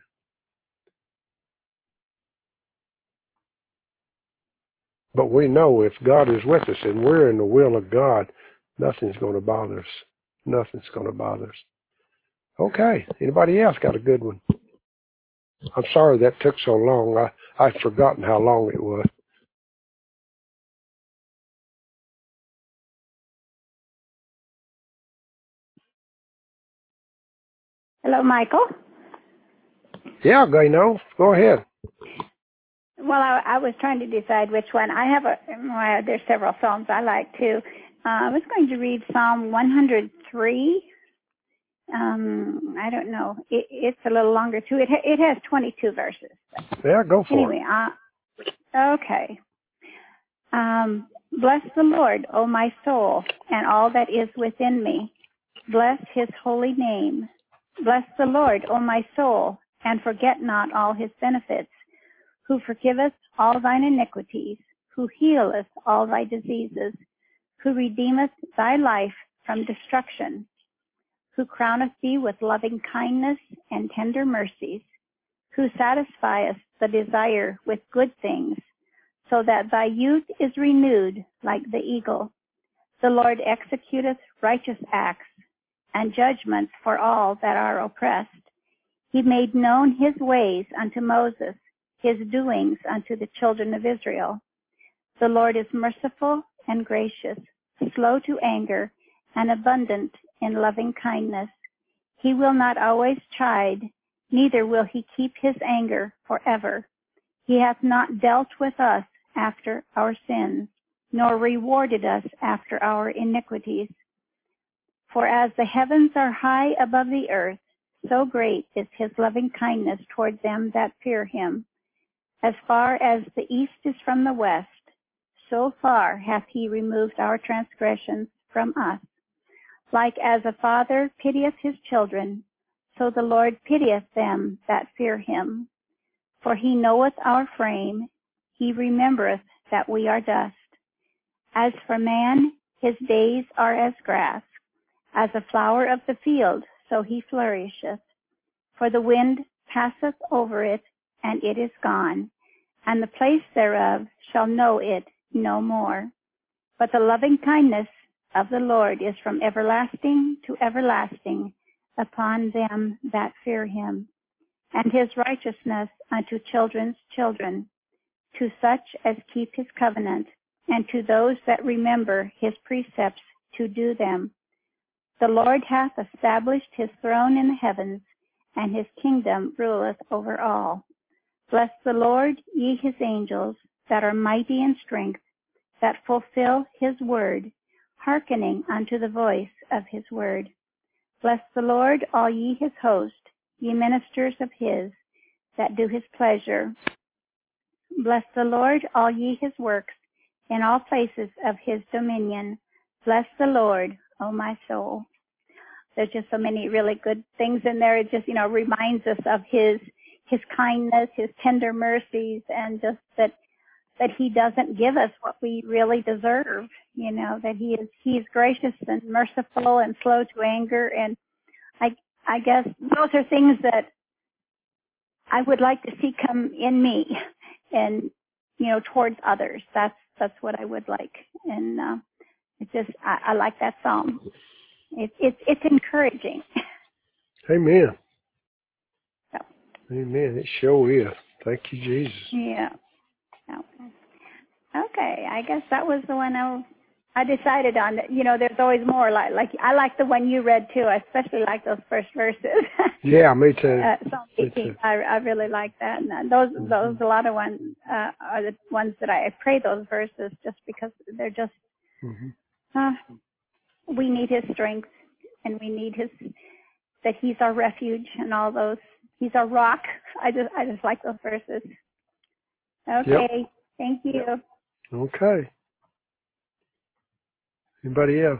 But we know if God is with us and we're in the will of God, nothing's going to bother us. Nothing's going to bother us. Okay. Anybody else got a good one? I'm sorry that took so long. I, I'd forgotten how long it was. Hello, Michael. Yeah, Gano, go ahead. Well, I, I was trying to decide which one. I have a, well, there's several Psalms I like too. Uh, I was going to read Psalm one hundred three. Um, I don't know. It, it's a little longer too. It, it has twenty-two verses. Yeah, go for anyway, it. Uh, okay. Um, bless the Lord, O my soul, and all that is within me. Bless his holy name. Bless the Lord, O my soul, and forget not all his benefits, who forgiveth all thine iniquities, who healeth all thy diseases, who redeemeth thy life from destruction, who crowneth thee with loving kindness and tender mercies, who satisfieth the desire with good things, so that thy youth is renewed like the eagle. The Lord executeth righteous acts and judgments for all that are oppressed. He made known his ways unto Moses, his doings unto the children of Israel. The Lord is merciful and gracious, slow to anger, and abundant in loving kindness. He will not always chide, neither will he keep his anger forever. He hath not dealt with us after our sins, nor rewarded us after our iniquities. For as the heavens are high above the earth, so great is his loving kindness toward them that fear him. As far as the east is from the west, so far hath he removed our transgressions from us. Like as a father pitieth his children, so the Lord pitieth them that fear him. For he knoweth our frame, he remembereth that we are dust. As for man, his days are as grass, as a flower of the field, so he flourisheth. For the wind passeth over it, and it is gone, and the place thereof shall know it no more. But the loving kindness of the Lord is from everlasting to everlasting upon them that fear him, and his righteousness unto children's children, to such as keep his covenant, and to those that remember his precepts to do them. The Lord hath established his throne in the heavens, and his kingdom ruleth over all. Bless the Lord, ye his angels, that are mighty in strength, that fulfill his word, hearkening unto the voice of his word. Bless the Lord, all ye his host, ye ministers of his, that do his pleasure. Bless the Lord, all ye his works, in all places of his dominion. Bless the Lord, O my soul. There's just so many really good things in there. It just, you know, reminds us of his his kindness, his tender mercies, and just that that he doesn't give us what we really deserve. You know, that he is he is gracious and merciful and slow to anger. And I I guess those are things that I would like to see come in me, and you know, towards others. That's that's what I would like. And uh, it just I, I like that psalm. It's it's it's encouraging. Amen. So. Amen. It sure is. Thank you, Jesus. Yeah. Okay, I guess that was the one I, I decided on. You know, there's always more. Like like I like the one you read too. I especially like those first verses. Yeah, me too. uh, Psalm eighteen. I I really like that. And those mm-hmm. those a lot of ones uh, are the ones that I, I pray those verses just because they're just. Mm-hmm. Uh, we need his strength, and we need his that he's our refuge, and all those. He's our rock. I just I just like those verses. Okay, yep. Thank you. Yep. Okay. Anybody else?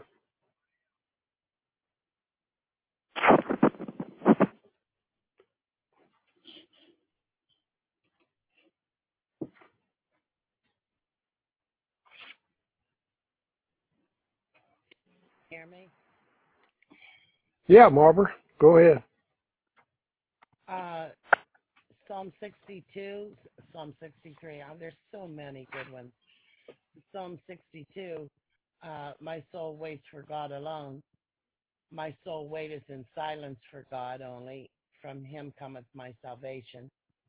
Hear me? Yeah, Marber, go ahead. Uh, Psalm sixty-two, Psalm sixty-three. Oh, there's so many good ones. Psalm sixty-two. Uh, my soul waits for God alone. My soul waiteth in silence for God only. From him cometh my salvation.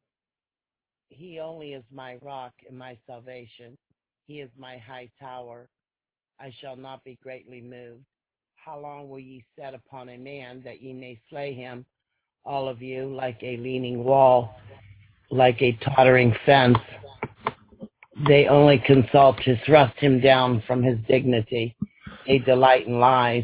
He only is my rock and my salvation. He is my high tower. I shall not be greatly moved. How long will ye set upon a man that ye may slay him, all of you, like a leaning wall, like a tottering fence? They only consult to thrust him down from his dignity. They delight in lies.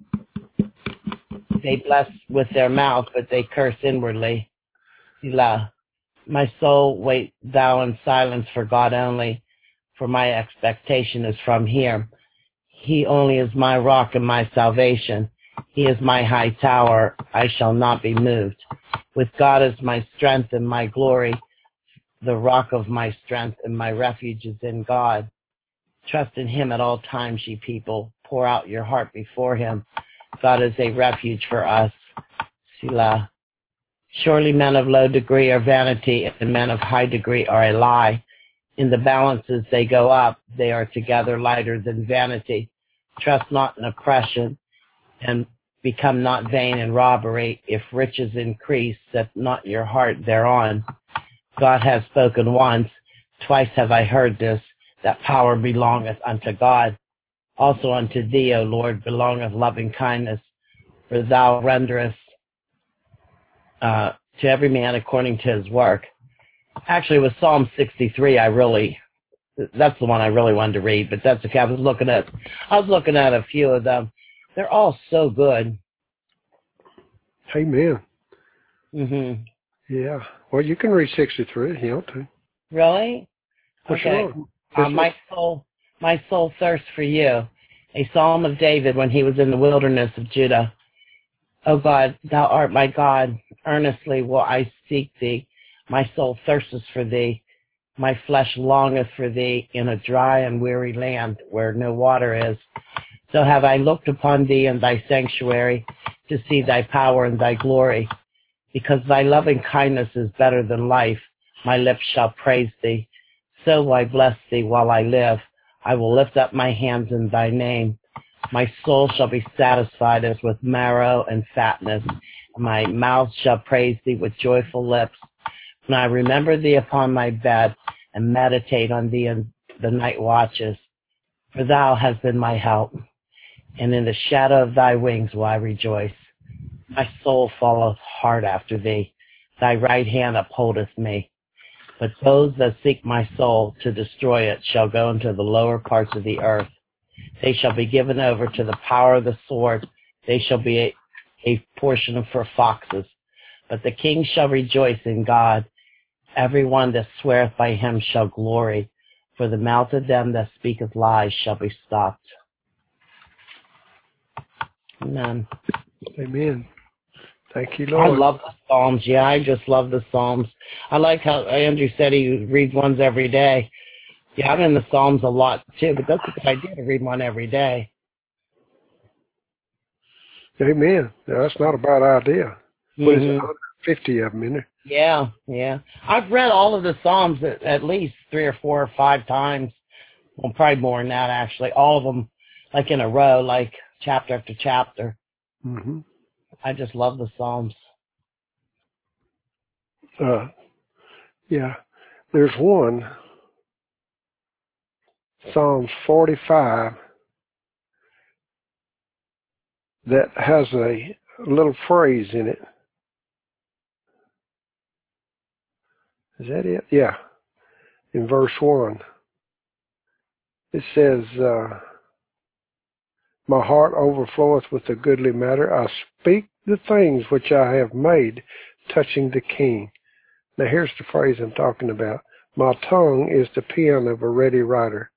They bless with their mouth, but they curse inwardly. Selah. My soul, wait thou in silence for God only, for my expectation is from Him. He only is my rock and my salvation. He is my high tower. I shall not be moved. With God as my strength and my glory, the rock of my strength and my refuge is in God. Trust in Him at all times, ye people. Pour out your heart before Him. God is a refuge for us. Selah. Surely men of low degree are vanity, and men of high degree are a lie. In the balances they go up, they are together lighter than vanity. Trust not in oppression, and become not vain in robbery. If riches increase, set not your heart thereon. God has spoken once, twice have I heard this, that power belongeth unto God. Also unto thee, O Lord, belongeth loving kindness, for thou renderest uh, to every man according to his work. Actually, with Psalm sixty-three, I really, that's the one I really wanted to read, but that's okay. I was looking at, I was looking at a few of them. They're all so good. Amen. Mhm. Yeah. Well, you can read sixty-three if you want to. Really? What's Okay. wrong? Uh, my soul, my soul thirsts for you. A psalm of David when he was in the wilderness of Judah. O God, thou art my God. Earnestly will I seek thee. My soul thirsteth for thee. My flesh longeth for thee in a dry and weary land where no water is. So have I looked upon thee in thy sanctuary to see thy power and thy glory. Because thy loving kindness is better than life, my lips shall praise thee. So will I bless thee while I live. I will lift up my hands in thy name. My soul shall be satisfied as with marrow and fatness. My mouth shall praise thee with joyful lips. When I remember thee upon my bed and meditate on thee in the night watches. For thou hast been my help, and in the shadow of thy wings will I rejoice. My soul followeth hard after thee. Thy right hand upholdeth me. But those that seek my soul to destroy it shall go into the lower parts of the earth. They shall be given over to the power of the sword. They shall be a, a portion for foxes. But the king shall rejoice in God. Every one that sweareth by him shall glory. For the mouth of them that speaketh lies shall be stopped. Amen. Amen. Thank you, I Lord. love the Psalms. Yeah, I just love the Psalms. I like how Andrew said he reads ones every day. Yeah, I'm in the Psalms a lot too, but that's a good idea to read one every day. Amen. Now, that's not a bad idea. What is it, Mhm. one hundred fifty of them in there? Yeah, yeah. I've read all of the Psalms at, at least three or four or five times. Well, probably more than that, actually. All of them, like in a row, like chapter after chapter. Mm-hmm. I just love the Psalms. Uh, yeah. There's one, Psalms forty-five, that has a little phrase in it. Is that it? Yeah. In verse one, it says, uh, my heart overfloweth with a goodly matter. I speak the things which I have made touching the king. Now here's the phrase I'm talking about. My tongue is the pen of a ready writer.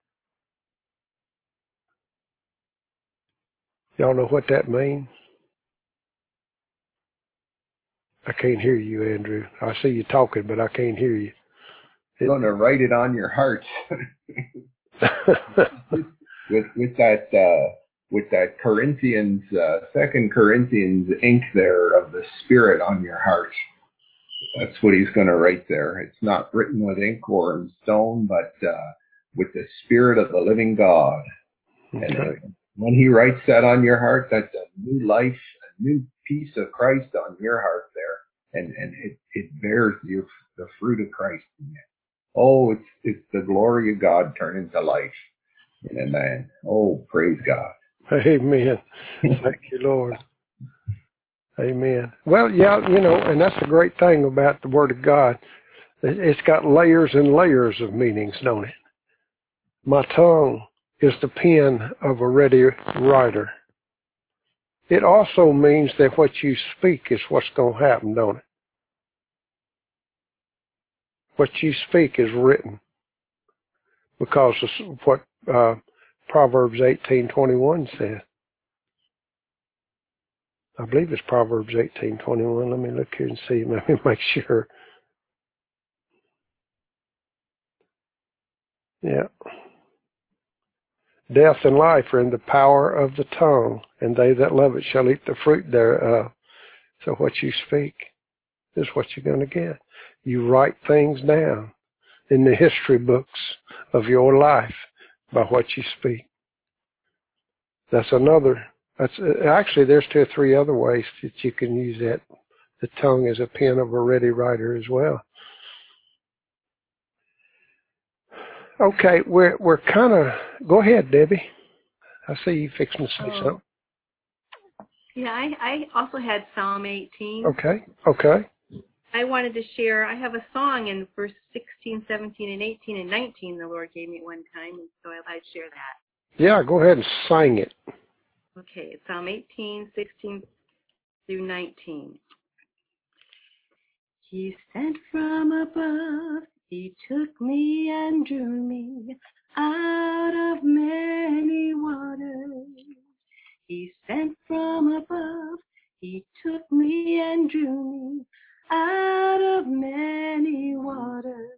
Y'all know what that means? I can't hear you, Andrew. I see you talking, but I can't hear you. It, going to write it on your heart. with with that uh, with that Corinthians uh, Second Corinthians ink there of the Spirit on your heart. That's what he's going to write there. It's not written with ink or in stone, but uh, with the Spirit of the living God. Okay. And when he writes that on your heart, that's a new life, a new piece of Christ on your heart there, and and it, it bears you the fruit of Christ in you. Oh, it's it's the glory of God turning to life in a man. Oh, praise God. Amen. Thank you, Lord. Amen. Well, yeah, you know, and that's the great thing about the Word of God. It's got layers and layers of meanings, don't it? My tongue is the pen of a ready writer. It also means that what you speak is what's going to happen, don't it? What you speak is written, because of what uh, Proverbs eighteen twenty-one says. I believe it's Proverbs eighteen twenty-one. Let me look here and see. Let me make sure. Yeah. Death and life are in the power of the tongue, and they that love it shall eat the fruit thereof. So what you speak is what you're going to get. You write things down in the history books of your life by what you speak. That's another. That's actually, there's two or three other ways that you can use that. The tongue is a pen of a ready writer as well. Okay, we're we're kind of. Go ahead, Debbie. I see you fixing to say oh. something. Yeah, I, I also had Psalm eighteen. Okay, okay. I wanted to share, I have a song in verse sixteen, seventeen, and eighteen, and nineteen the Lord gave me at one time, and so I'd share that. Yeah, go ahead and sing it. Okay, it's Psalm eighteen, sixteen through nineteen. He sent from above, he took me and drew me out of many waters. He sent from above, he took me and drew me out of many waters.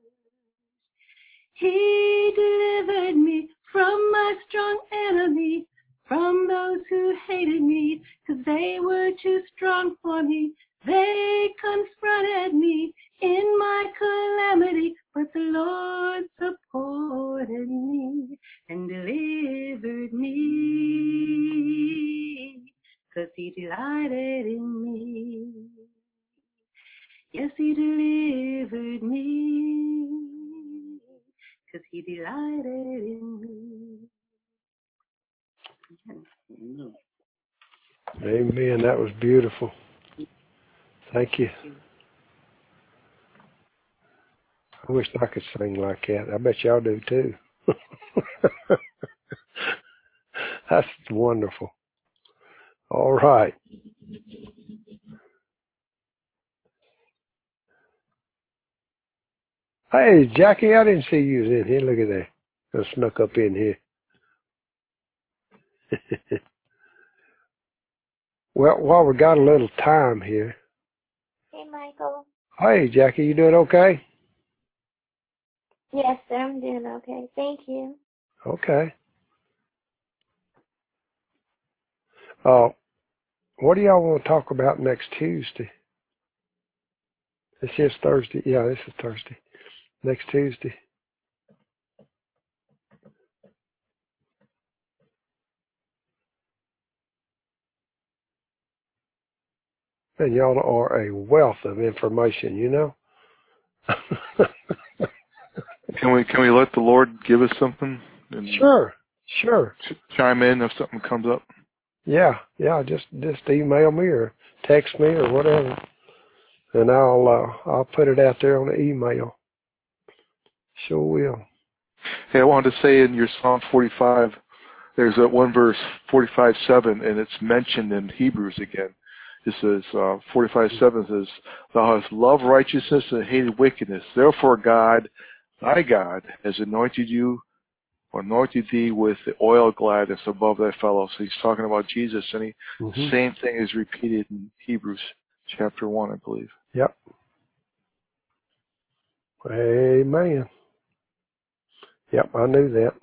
He delivered me from my strong enemy, from those who hated me, 'cause they were too strong for me. They confronted me in my calamity, but the Lord supported me and delivered me, 'cause he delighted in me. Yes, he delivered me, 'cause he delighted in me. Amen. Amen. That was beautiful. Thank you. I wish I could sing like that. I bet y'all do too. That's wonderful. All right. Hey, Jackie, I didn't see you was in here. Look at that. I snuck up in here. Well, while we got a little time here. Hey, Michael. Hey, Jackie, you doing okay? Yes, sir, I'm doing okay. Thank you. Okay. Uh, what do y'all want to talk about next Tuesday? This is Thursday. Yeah, this is Thursday. Next Tuesday. And y'all are a wealth of information, you know? Can we can we let the Lord give us something? And sure, sure. Chime in if something comes up. Yeah, yeah. Just just email me or text me or whatever, and I'll uh, I'll put it out there on the email. Sure will. Hey, I wanted to say in your Psalm forty-five, there's that one verse forty-five seven, and it's mentioned in Hebrews again. It says uh, forty-five seven says, "Thou hast loved righteousness and hated wickedness. Therefore, God, thy God, has anointed you, or anointed thee with the oil of gladness above thy fellows." So he's talking about Jesus, and he mm-hmm. same thing is repeated in Hebrews chapter one, I believe. Yep. Amen. Yep, I knew that.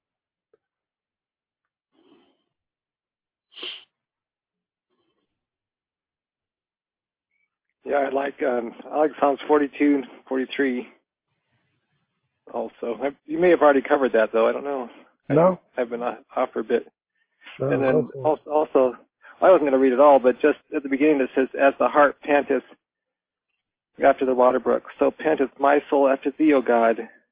Yeah, I like um, I like Psalms forty-two and forty-three. Also, I, you may have already covered that, though. I don't know. No, I, I've been off for a bit. No, and then also, also, I wasn't going to read it all, but just at the beginning it says, "As the hart panteth after the water brook, so panteth my soul after thee, O God.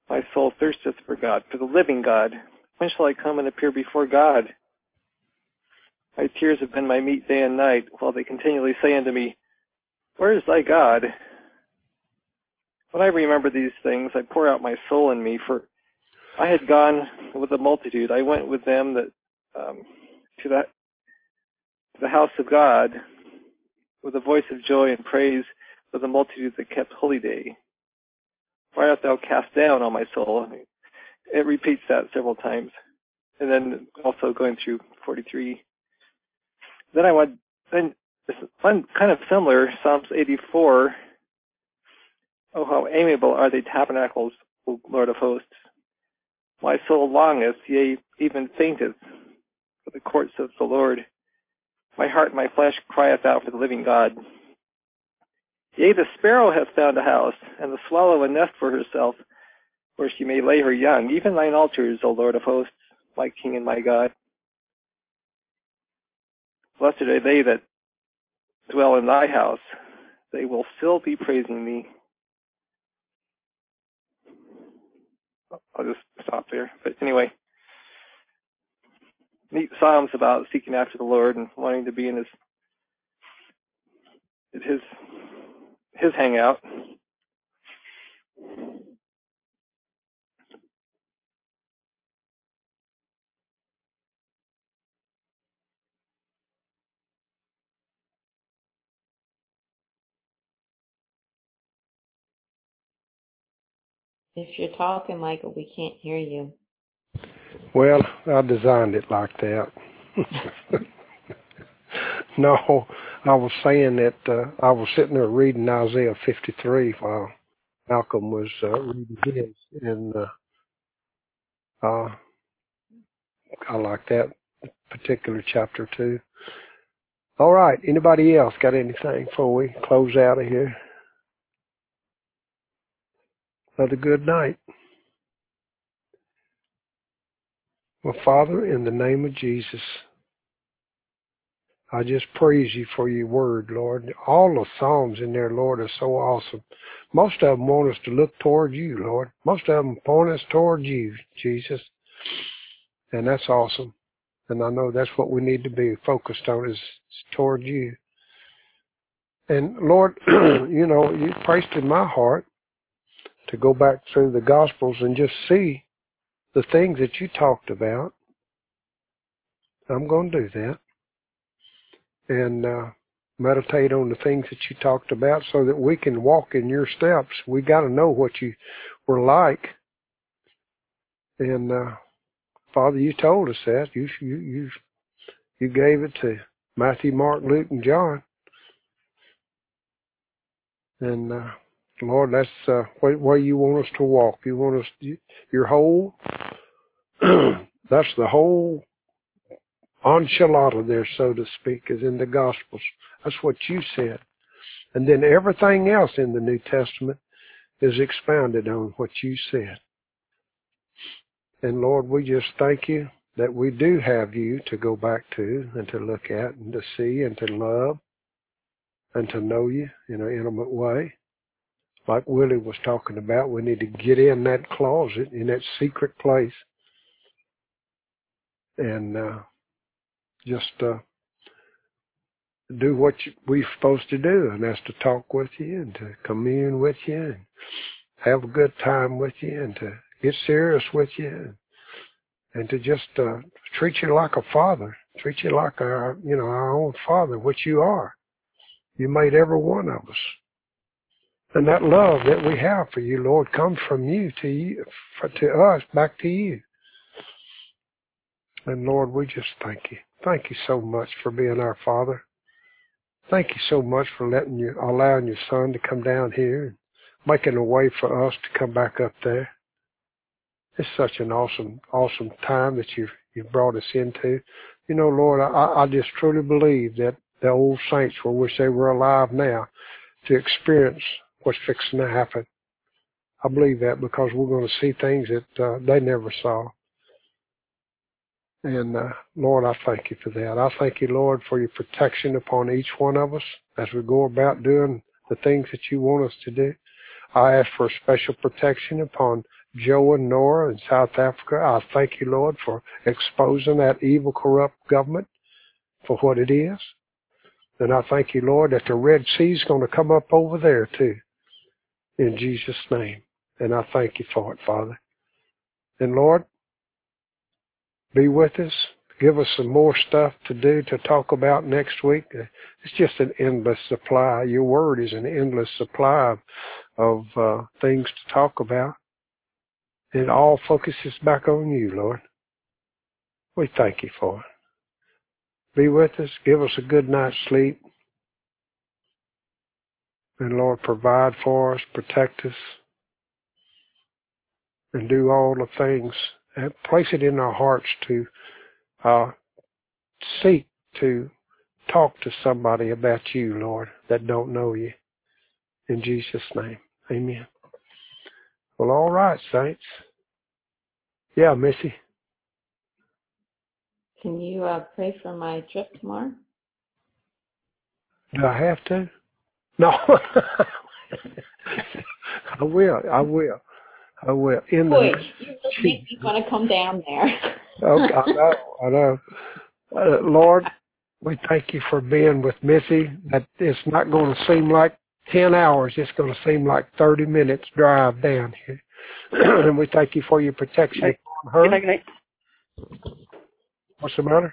My soul thirsteth for God, for the living God. When shall I come and appear before God? My tears have been my meat day and night, while they continually say unto me, Where is thy God? When I remember these things, I pour out my soul in me, for I had gone with the multitude. I went with them that um, to, the, to the house of God with a voice of joy and praise with the multitude that kept holy day. Why art thou cast down, O my soul? It repeats that several times. And then also going through forty-three. Then I went, then one kind of similar, Psalms eighty-four. Oh, how amiable are thy tabernacles, O Lord of hosts. My soul longeth, yea, even fainteth, for the courts of the Lord. My heart and my flesh crieth out for the living God. Yea, the sparrow hath found a house, and the swallow a nest for herself, where she may lay her young, even thine altars, O Lord of hosts, my King and my God. Blessed are they that dwell in thy house. They will still be praising thee. I'll just stop there. But anyway, neat psalms about seeking after the Lord and wanting to be in his his his hangout. If you're talking, Michael, we can't hear you. Well, I designed it like that. No, I was saying that uh, I was sitting there reading Isaiah fifty-three while Malcolm was uh, reading his, and uh, uh, I like that particular chapter too. All right, anybody else got anything before we close out of here? Another good night. Well, Father, in the name of Jesus, I just praise you for your word, Lord. All the Psalms in there, Lord, are so awesome. Most of them want us to look toward you, Lord. Most of them point us toward you, Jesus. And that's awesome. And I know that's what we need to be focused on, is toward you. And Lord, you know, you placed in my heart to go back through the Gospels and just see the things that you talked about. I'm going to do that. And uh, meditate on the things that you talked about so that we can walk in your steps. We got to know what you were like. And uh, Father, you told us that. You you you you gave it to Matthew, Mark, Luke, and John. And uh, Lord, that's uh, where, where you want us to walk. You want us, you, your whole, that's the whole enchilada there, so to speak, is in the Gospels. That's what you said. And then everything else in the New Testament is expounded on what you said. And Lord, we just thank you that we do have you to go back to and to look at and to see and to love and to know you in an intimate way. Like Willie was talking about, we need to get in that closet, in that secret place, and uh, just uh, do what you, we're supposed to do, and that's to talk with you and to commune with you and have a good time with you and to get serious with you and, and to just uh, treat you like a father, treat you like our, you know, our own father, which you are. You made every one of us. And that love that we have for you, Lord, comes from you to you, for, to us, back to you. And Lord, we just thank you. Thank you so much for being our Father. Thank you so much for letting you, allowing your Son to come down here and making a way for us to come back up there. It's such an awesome, awesome time that you've, you've brought us into. You know, Lord, I, I just truly believe that the old saints will wish they were alive now to experience what's fixing to happen. I believe that because we're going to see things that uh, they never saw. And uh, Lord, I thank you for that. I thank you, Lord, for your protection upon each one of us as we go about doing the things that you want us to do. I ask for special protection upon Joe and Nora in South Africa. I thank you, Lord, for exposing that evil, corrupt government for what it is. And I thank you, Lord, that the Red Sea is going to come up over there too, in Jesus' name. And I thank you for it, Father. And Lord, be with us. Give us some more stuff to do, to talk about next week. It's just an endless supply. Your word is an endless supply of, of uh, things to talk about. It all focuses back on you, Lord. We thank you for it. Be with us. Give us a good night's sleep. And Lord, provide for us, protect us, and do all the things. And place it in our hearts to uh, seek to talk to somebody about you, Lord, that don't know you. In Jesus' name, amen. Well, all right, saints. Yeah, Missy. Can you uh, pray for my trip tomorrow? Do I have to? No. I will. I will. I will. In Boy, the, you really make me want to come down there. Okay, I know. I know. Uh, Lord, we thank you for being with Missy. That it's not going to seem like ten hours. It's going to seem like thirty minutes drive down here. And we thank you for your protection Hey, on her. good night, good night. What's the matter?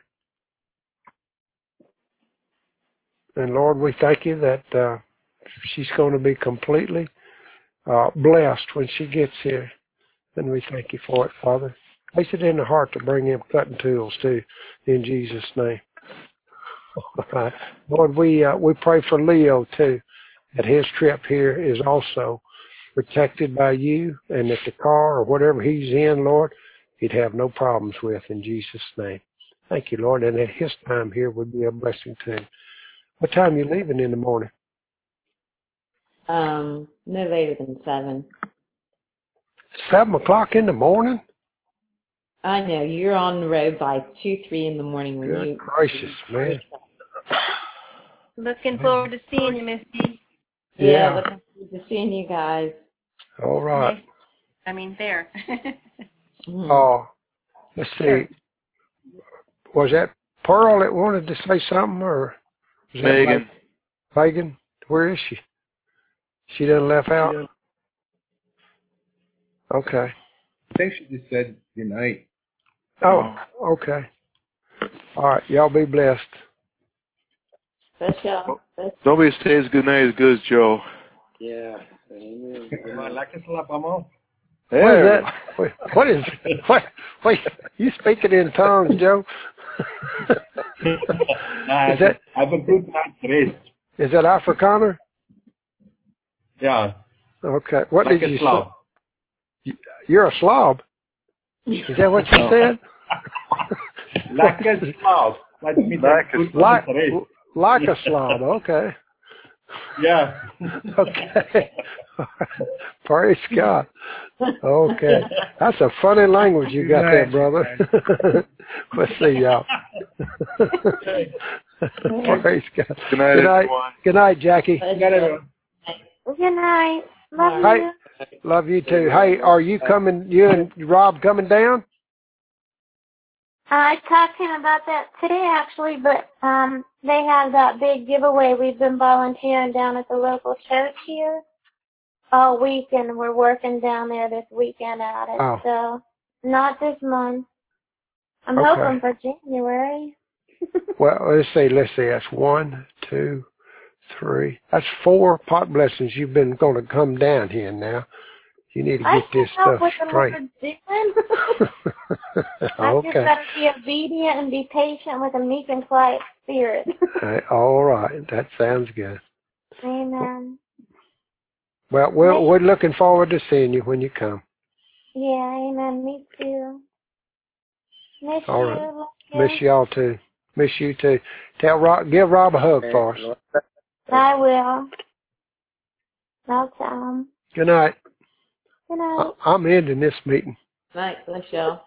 And Lord, we thank you that uh, she's going to be completely uh, blessed when she gets here. And we thank you for it, Father. Place it in the heart to bring in cutting tools too, in Jesus' name. Right. Lord, we uh, we pray for Leo too, that his trip here is also protected by you, and that the car or whatever he's in, Lord, he'd have no problems with in Jesus' name. Thank you, Lord, and that his time here would be a blessing too. What time are you leaving in the morning? Um, no later than seven. Seven o'clock in the morning? I know you're on the road by two, three in the morning when Good you. gracious, man. Looking forward to seeing you, Misty. Yeah, Yeah. looking forward to seeing you guys. All right. Nice. I mean, there. Oh, let's see. Was that Pearl that wanted to say something, or was that Megan. Megan? Where is she? She done left out? Okay. I think she just said good night. Oh, okay. All right. Y'all be blessed. Bless y'all. Bless Nobody stays good night as good as Joe. Yeah. Amen. Like a slap them on. What is that? Wait, what is what? Wait, you speaking in tongues, Joe? Nah, is that have a good night's rest. is that Afrikaner? Yeah. Okay. What Like did a you Slav. say? You're a slob. Is that what you said? Like a Slav. That means Like a good like, night's rest. like a slob. Okay. Yeah. Okay. Praise God. Okay. That's a funny language you got there, brother. Let's see, y'all. Praise God. Good night, Good night, everyone. Good night, Jackie. Good night. Love Hey, you. love you too. Hey, are you coming, you and Rob coming down? I talked to him about that today, actually, but um, they have that big giveaway. We've been volunteering down at the local church here all week, and we're working down there this weekend at it. Oh. So, not this month. I'm Okay. hoping for January. Well, let's see, let's see. That's one, two, three. That's four pot blessings you've been going to come down here now. You need to I get this can help stuff with them straight. what they're doing. I just Okay. got to be obedient and be patient with a meek and quiet spirit. Hey, all right. That sounds good. Amen. Well, we're, we're looking forward to seeing you when you come. Yeah, amen. Me too. Miss All you. right. Love you. Miss y'all too. Miss you too. Tell Rob, give Rob a hug for us. I will. I'll tell him. Good night. Good night. I, I'm ending this meeting. Night. Bless y'all.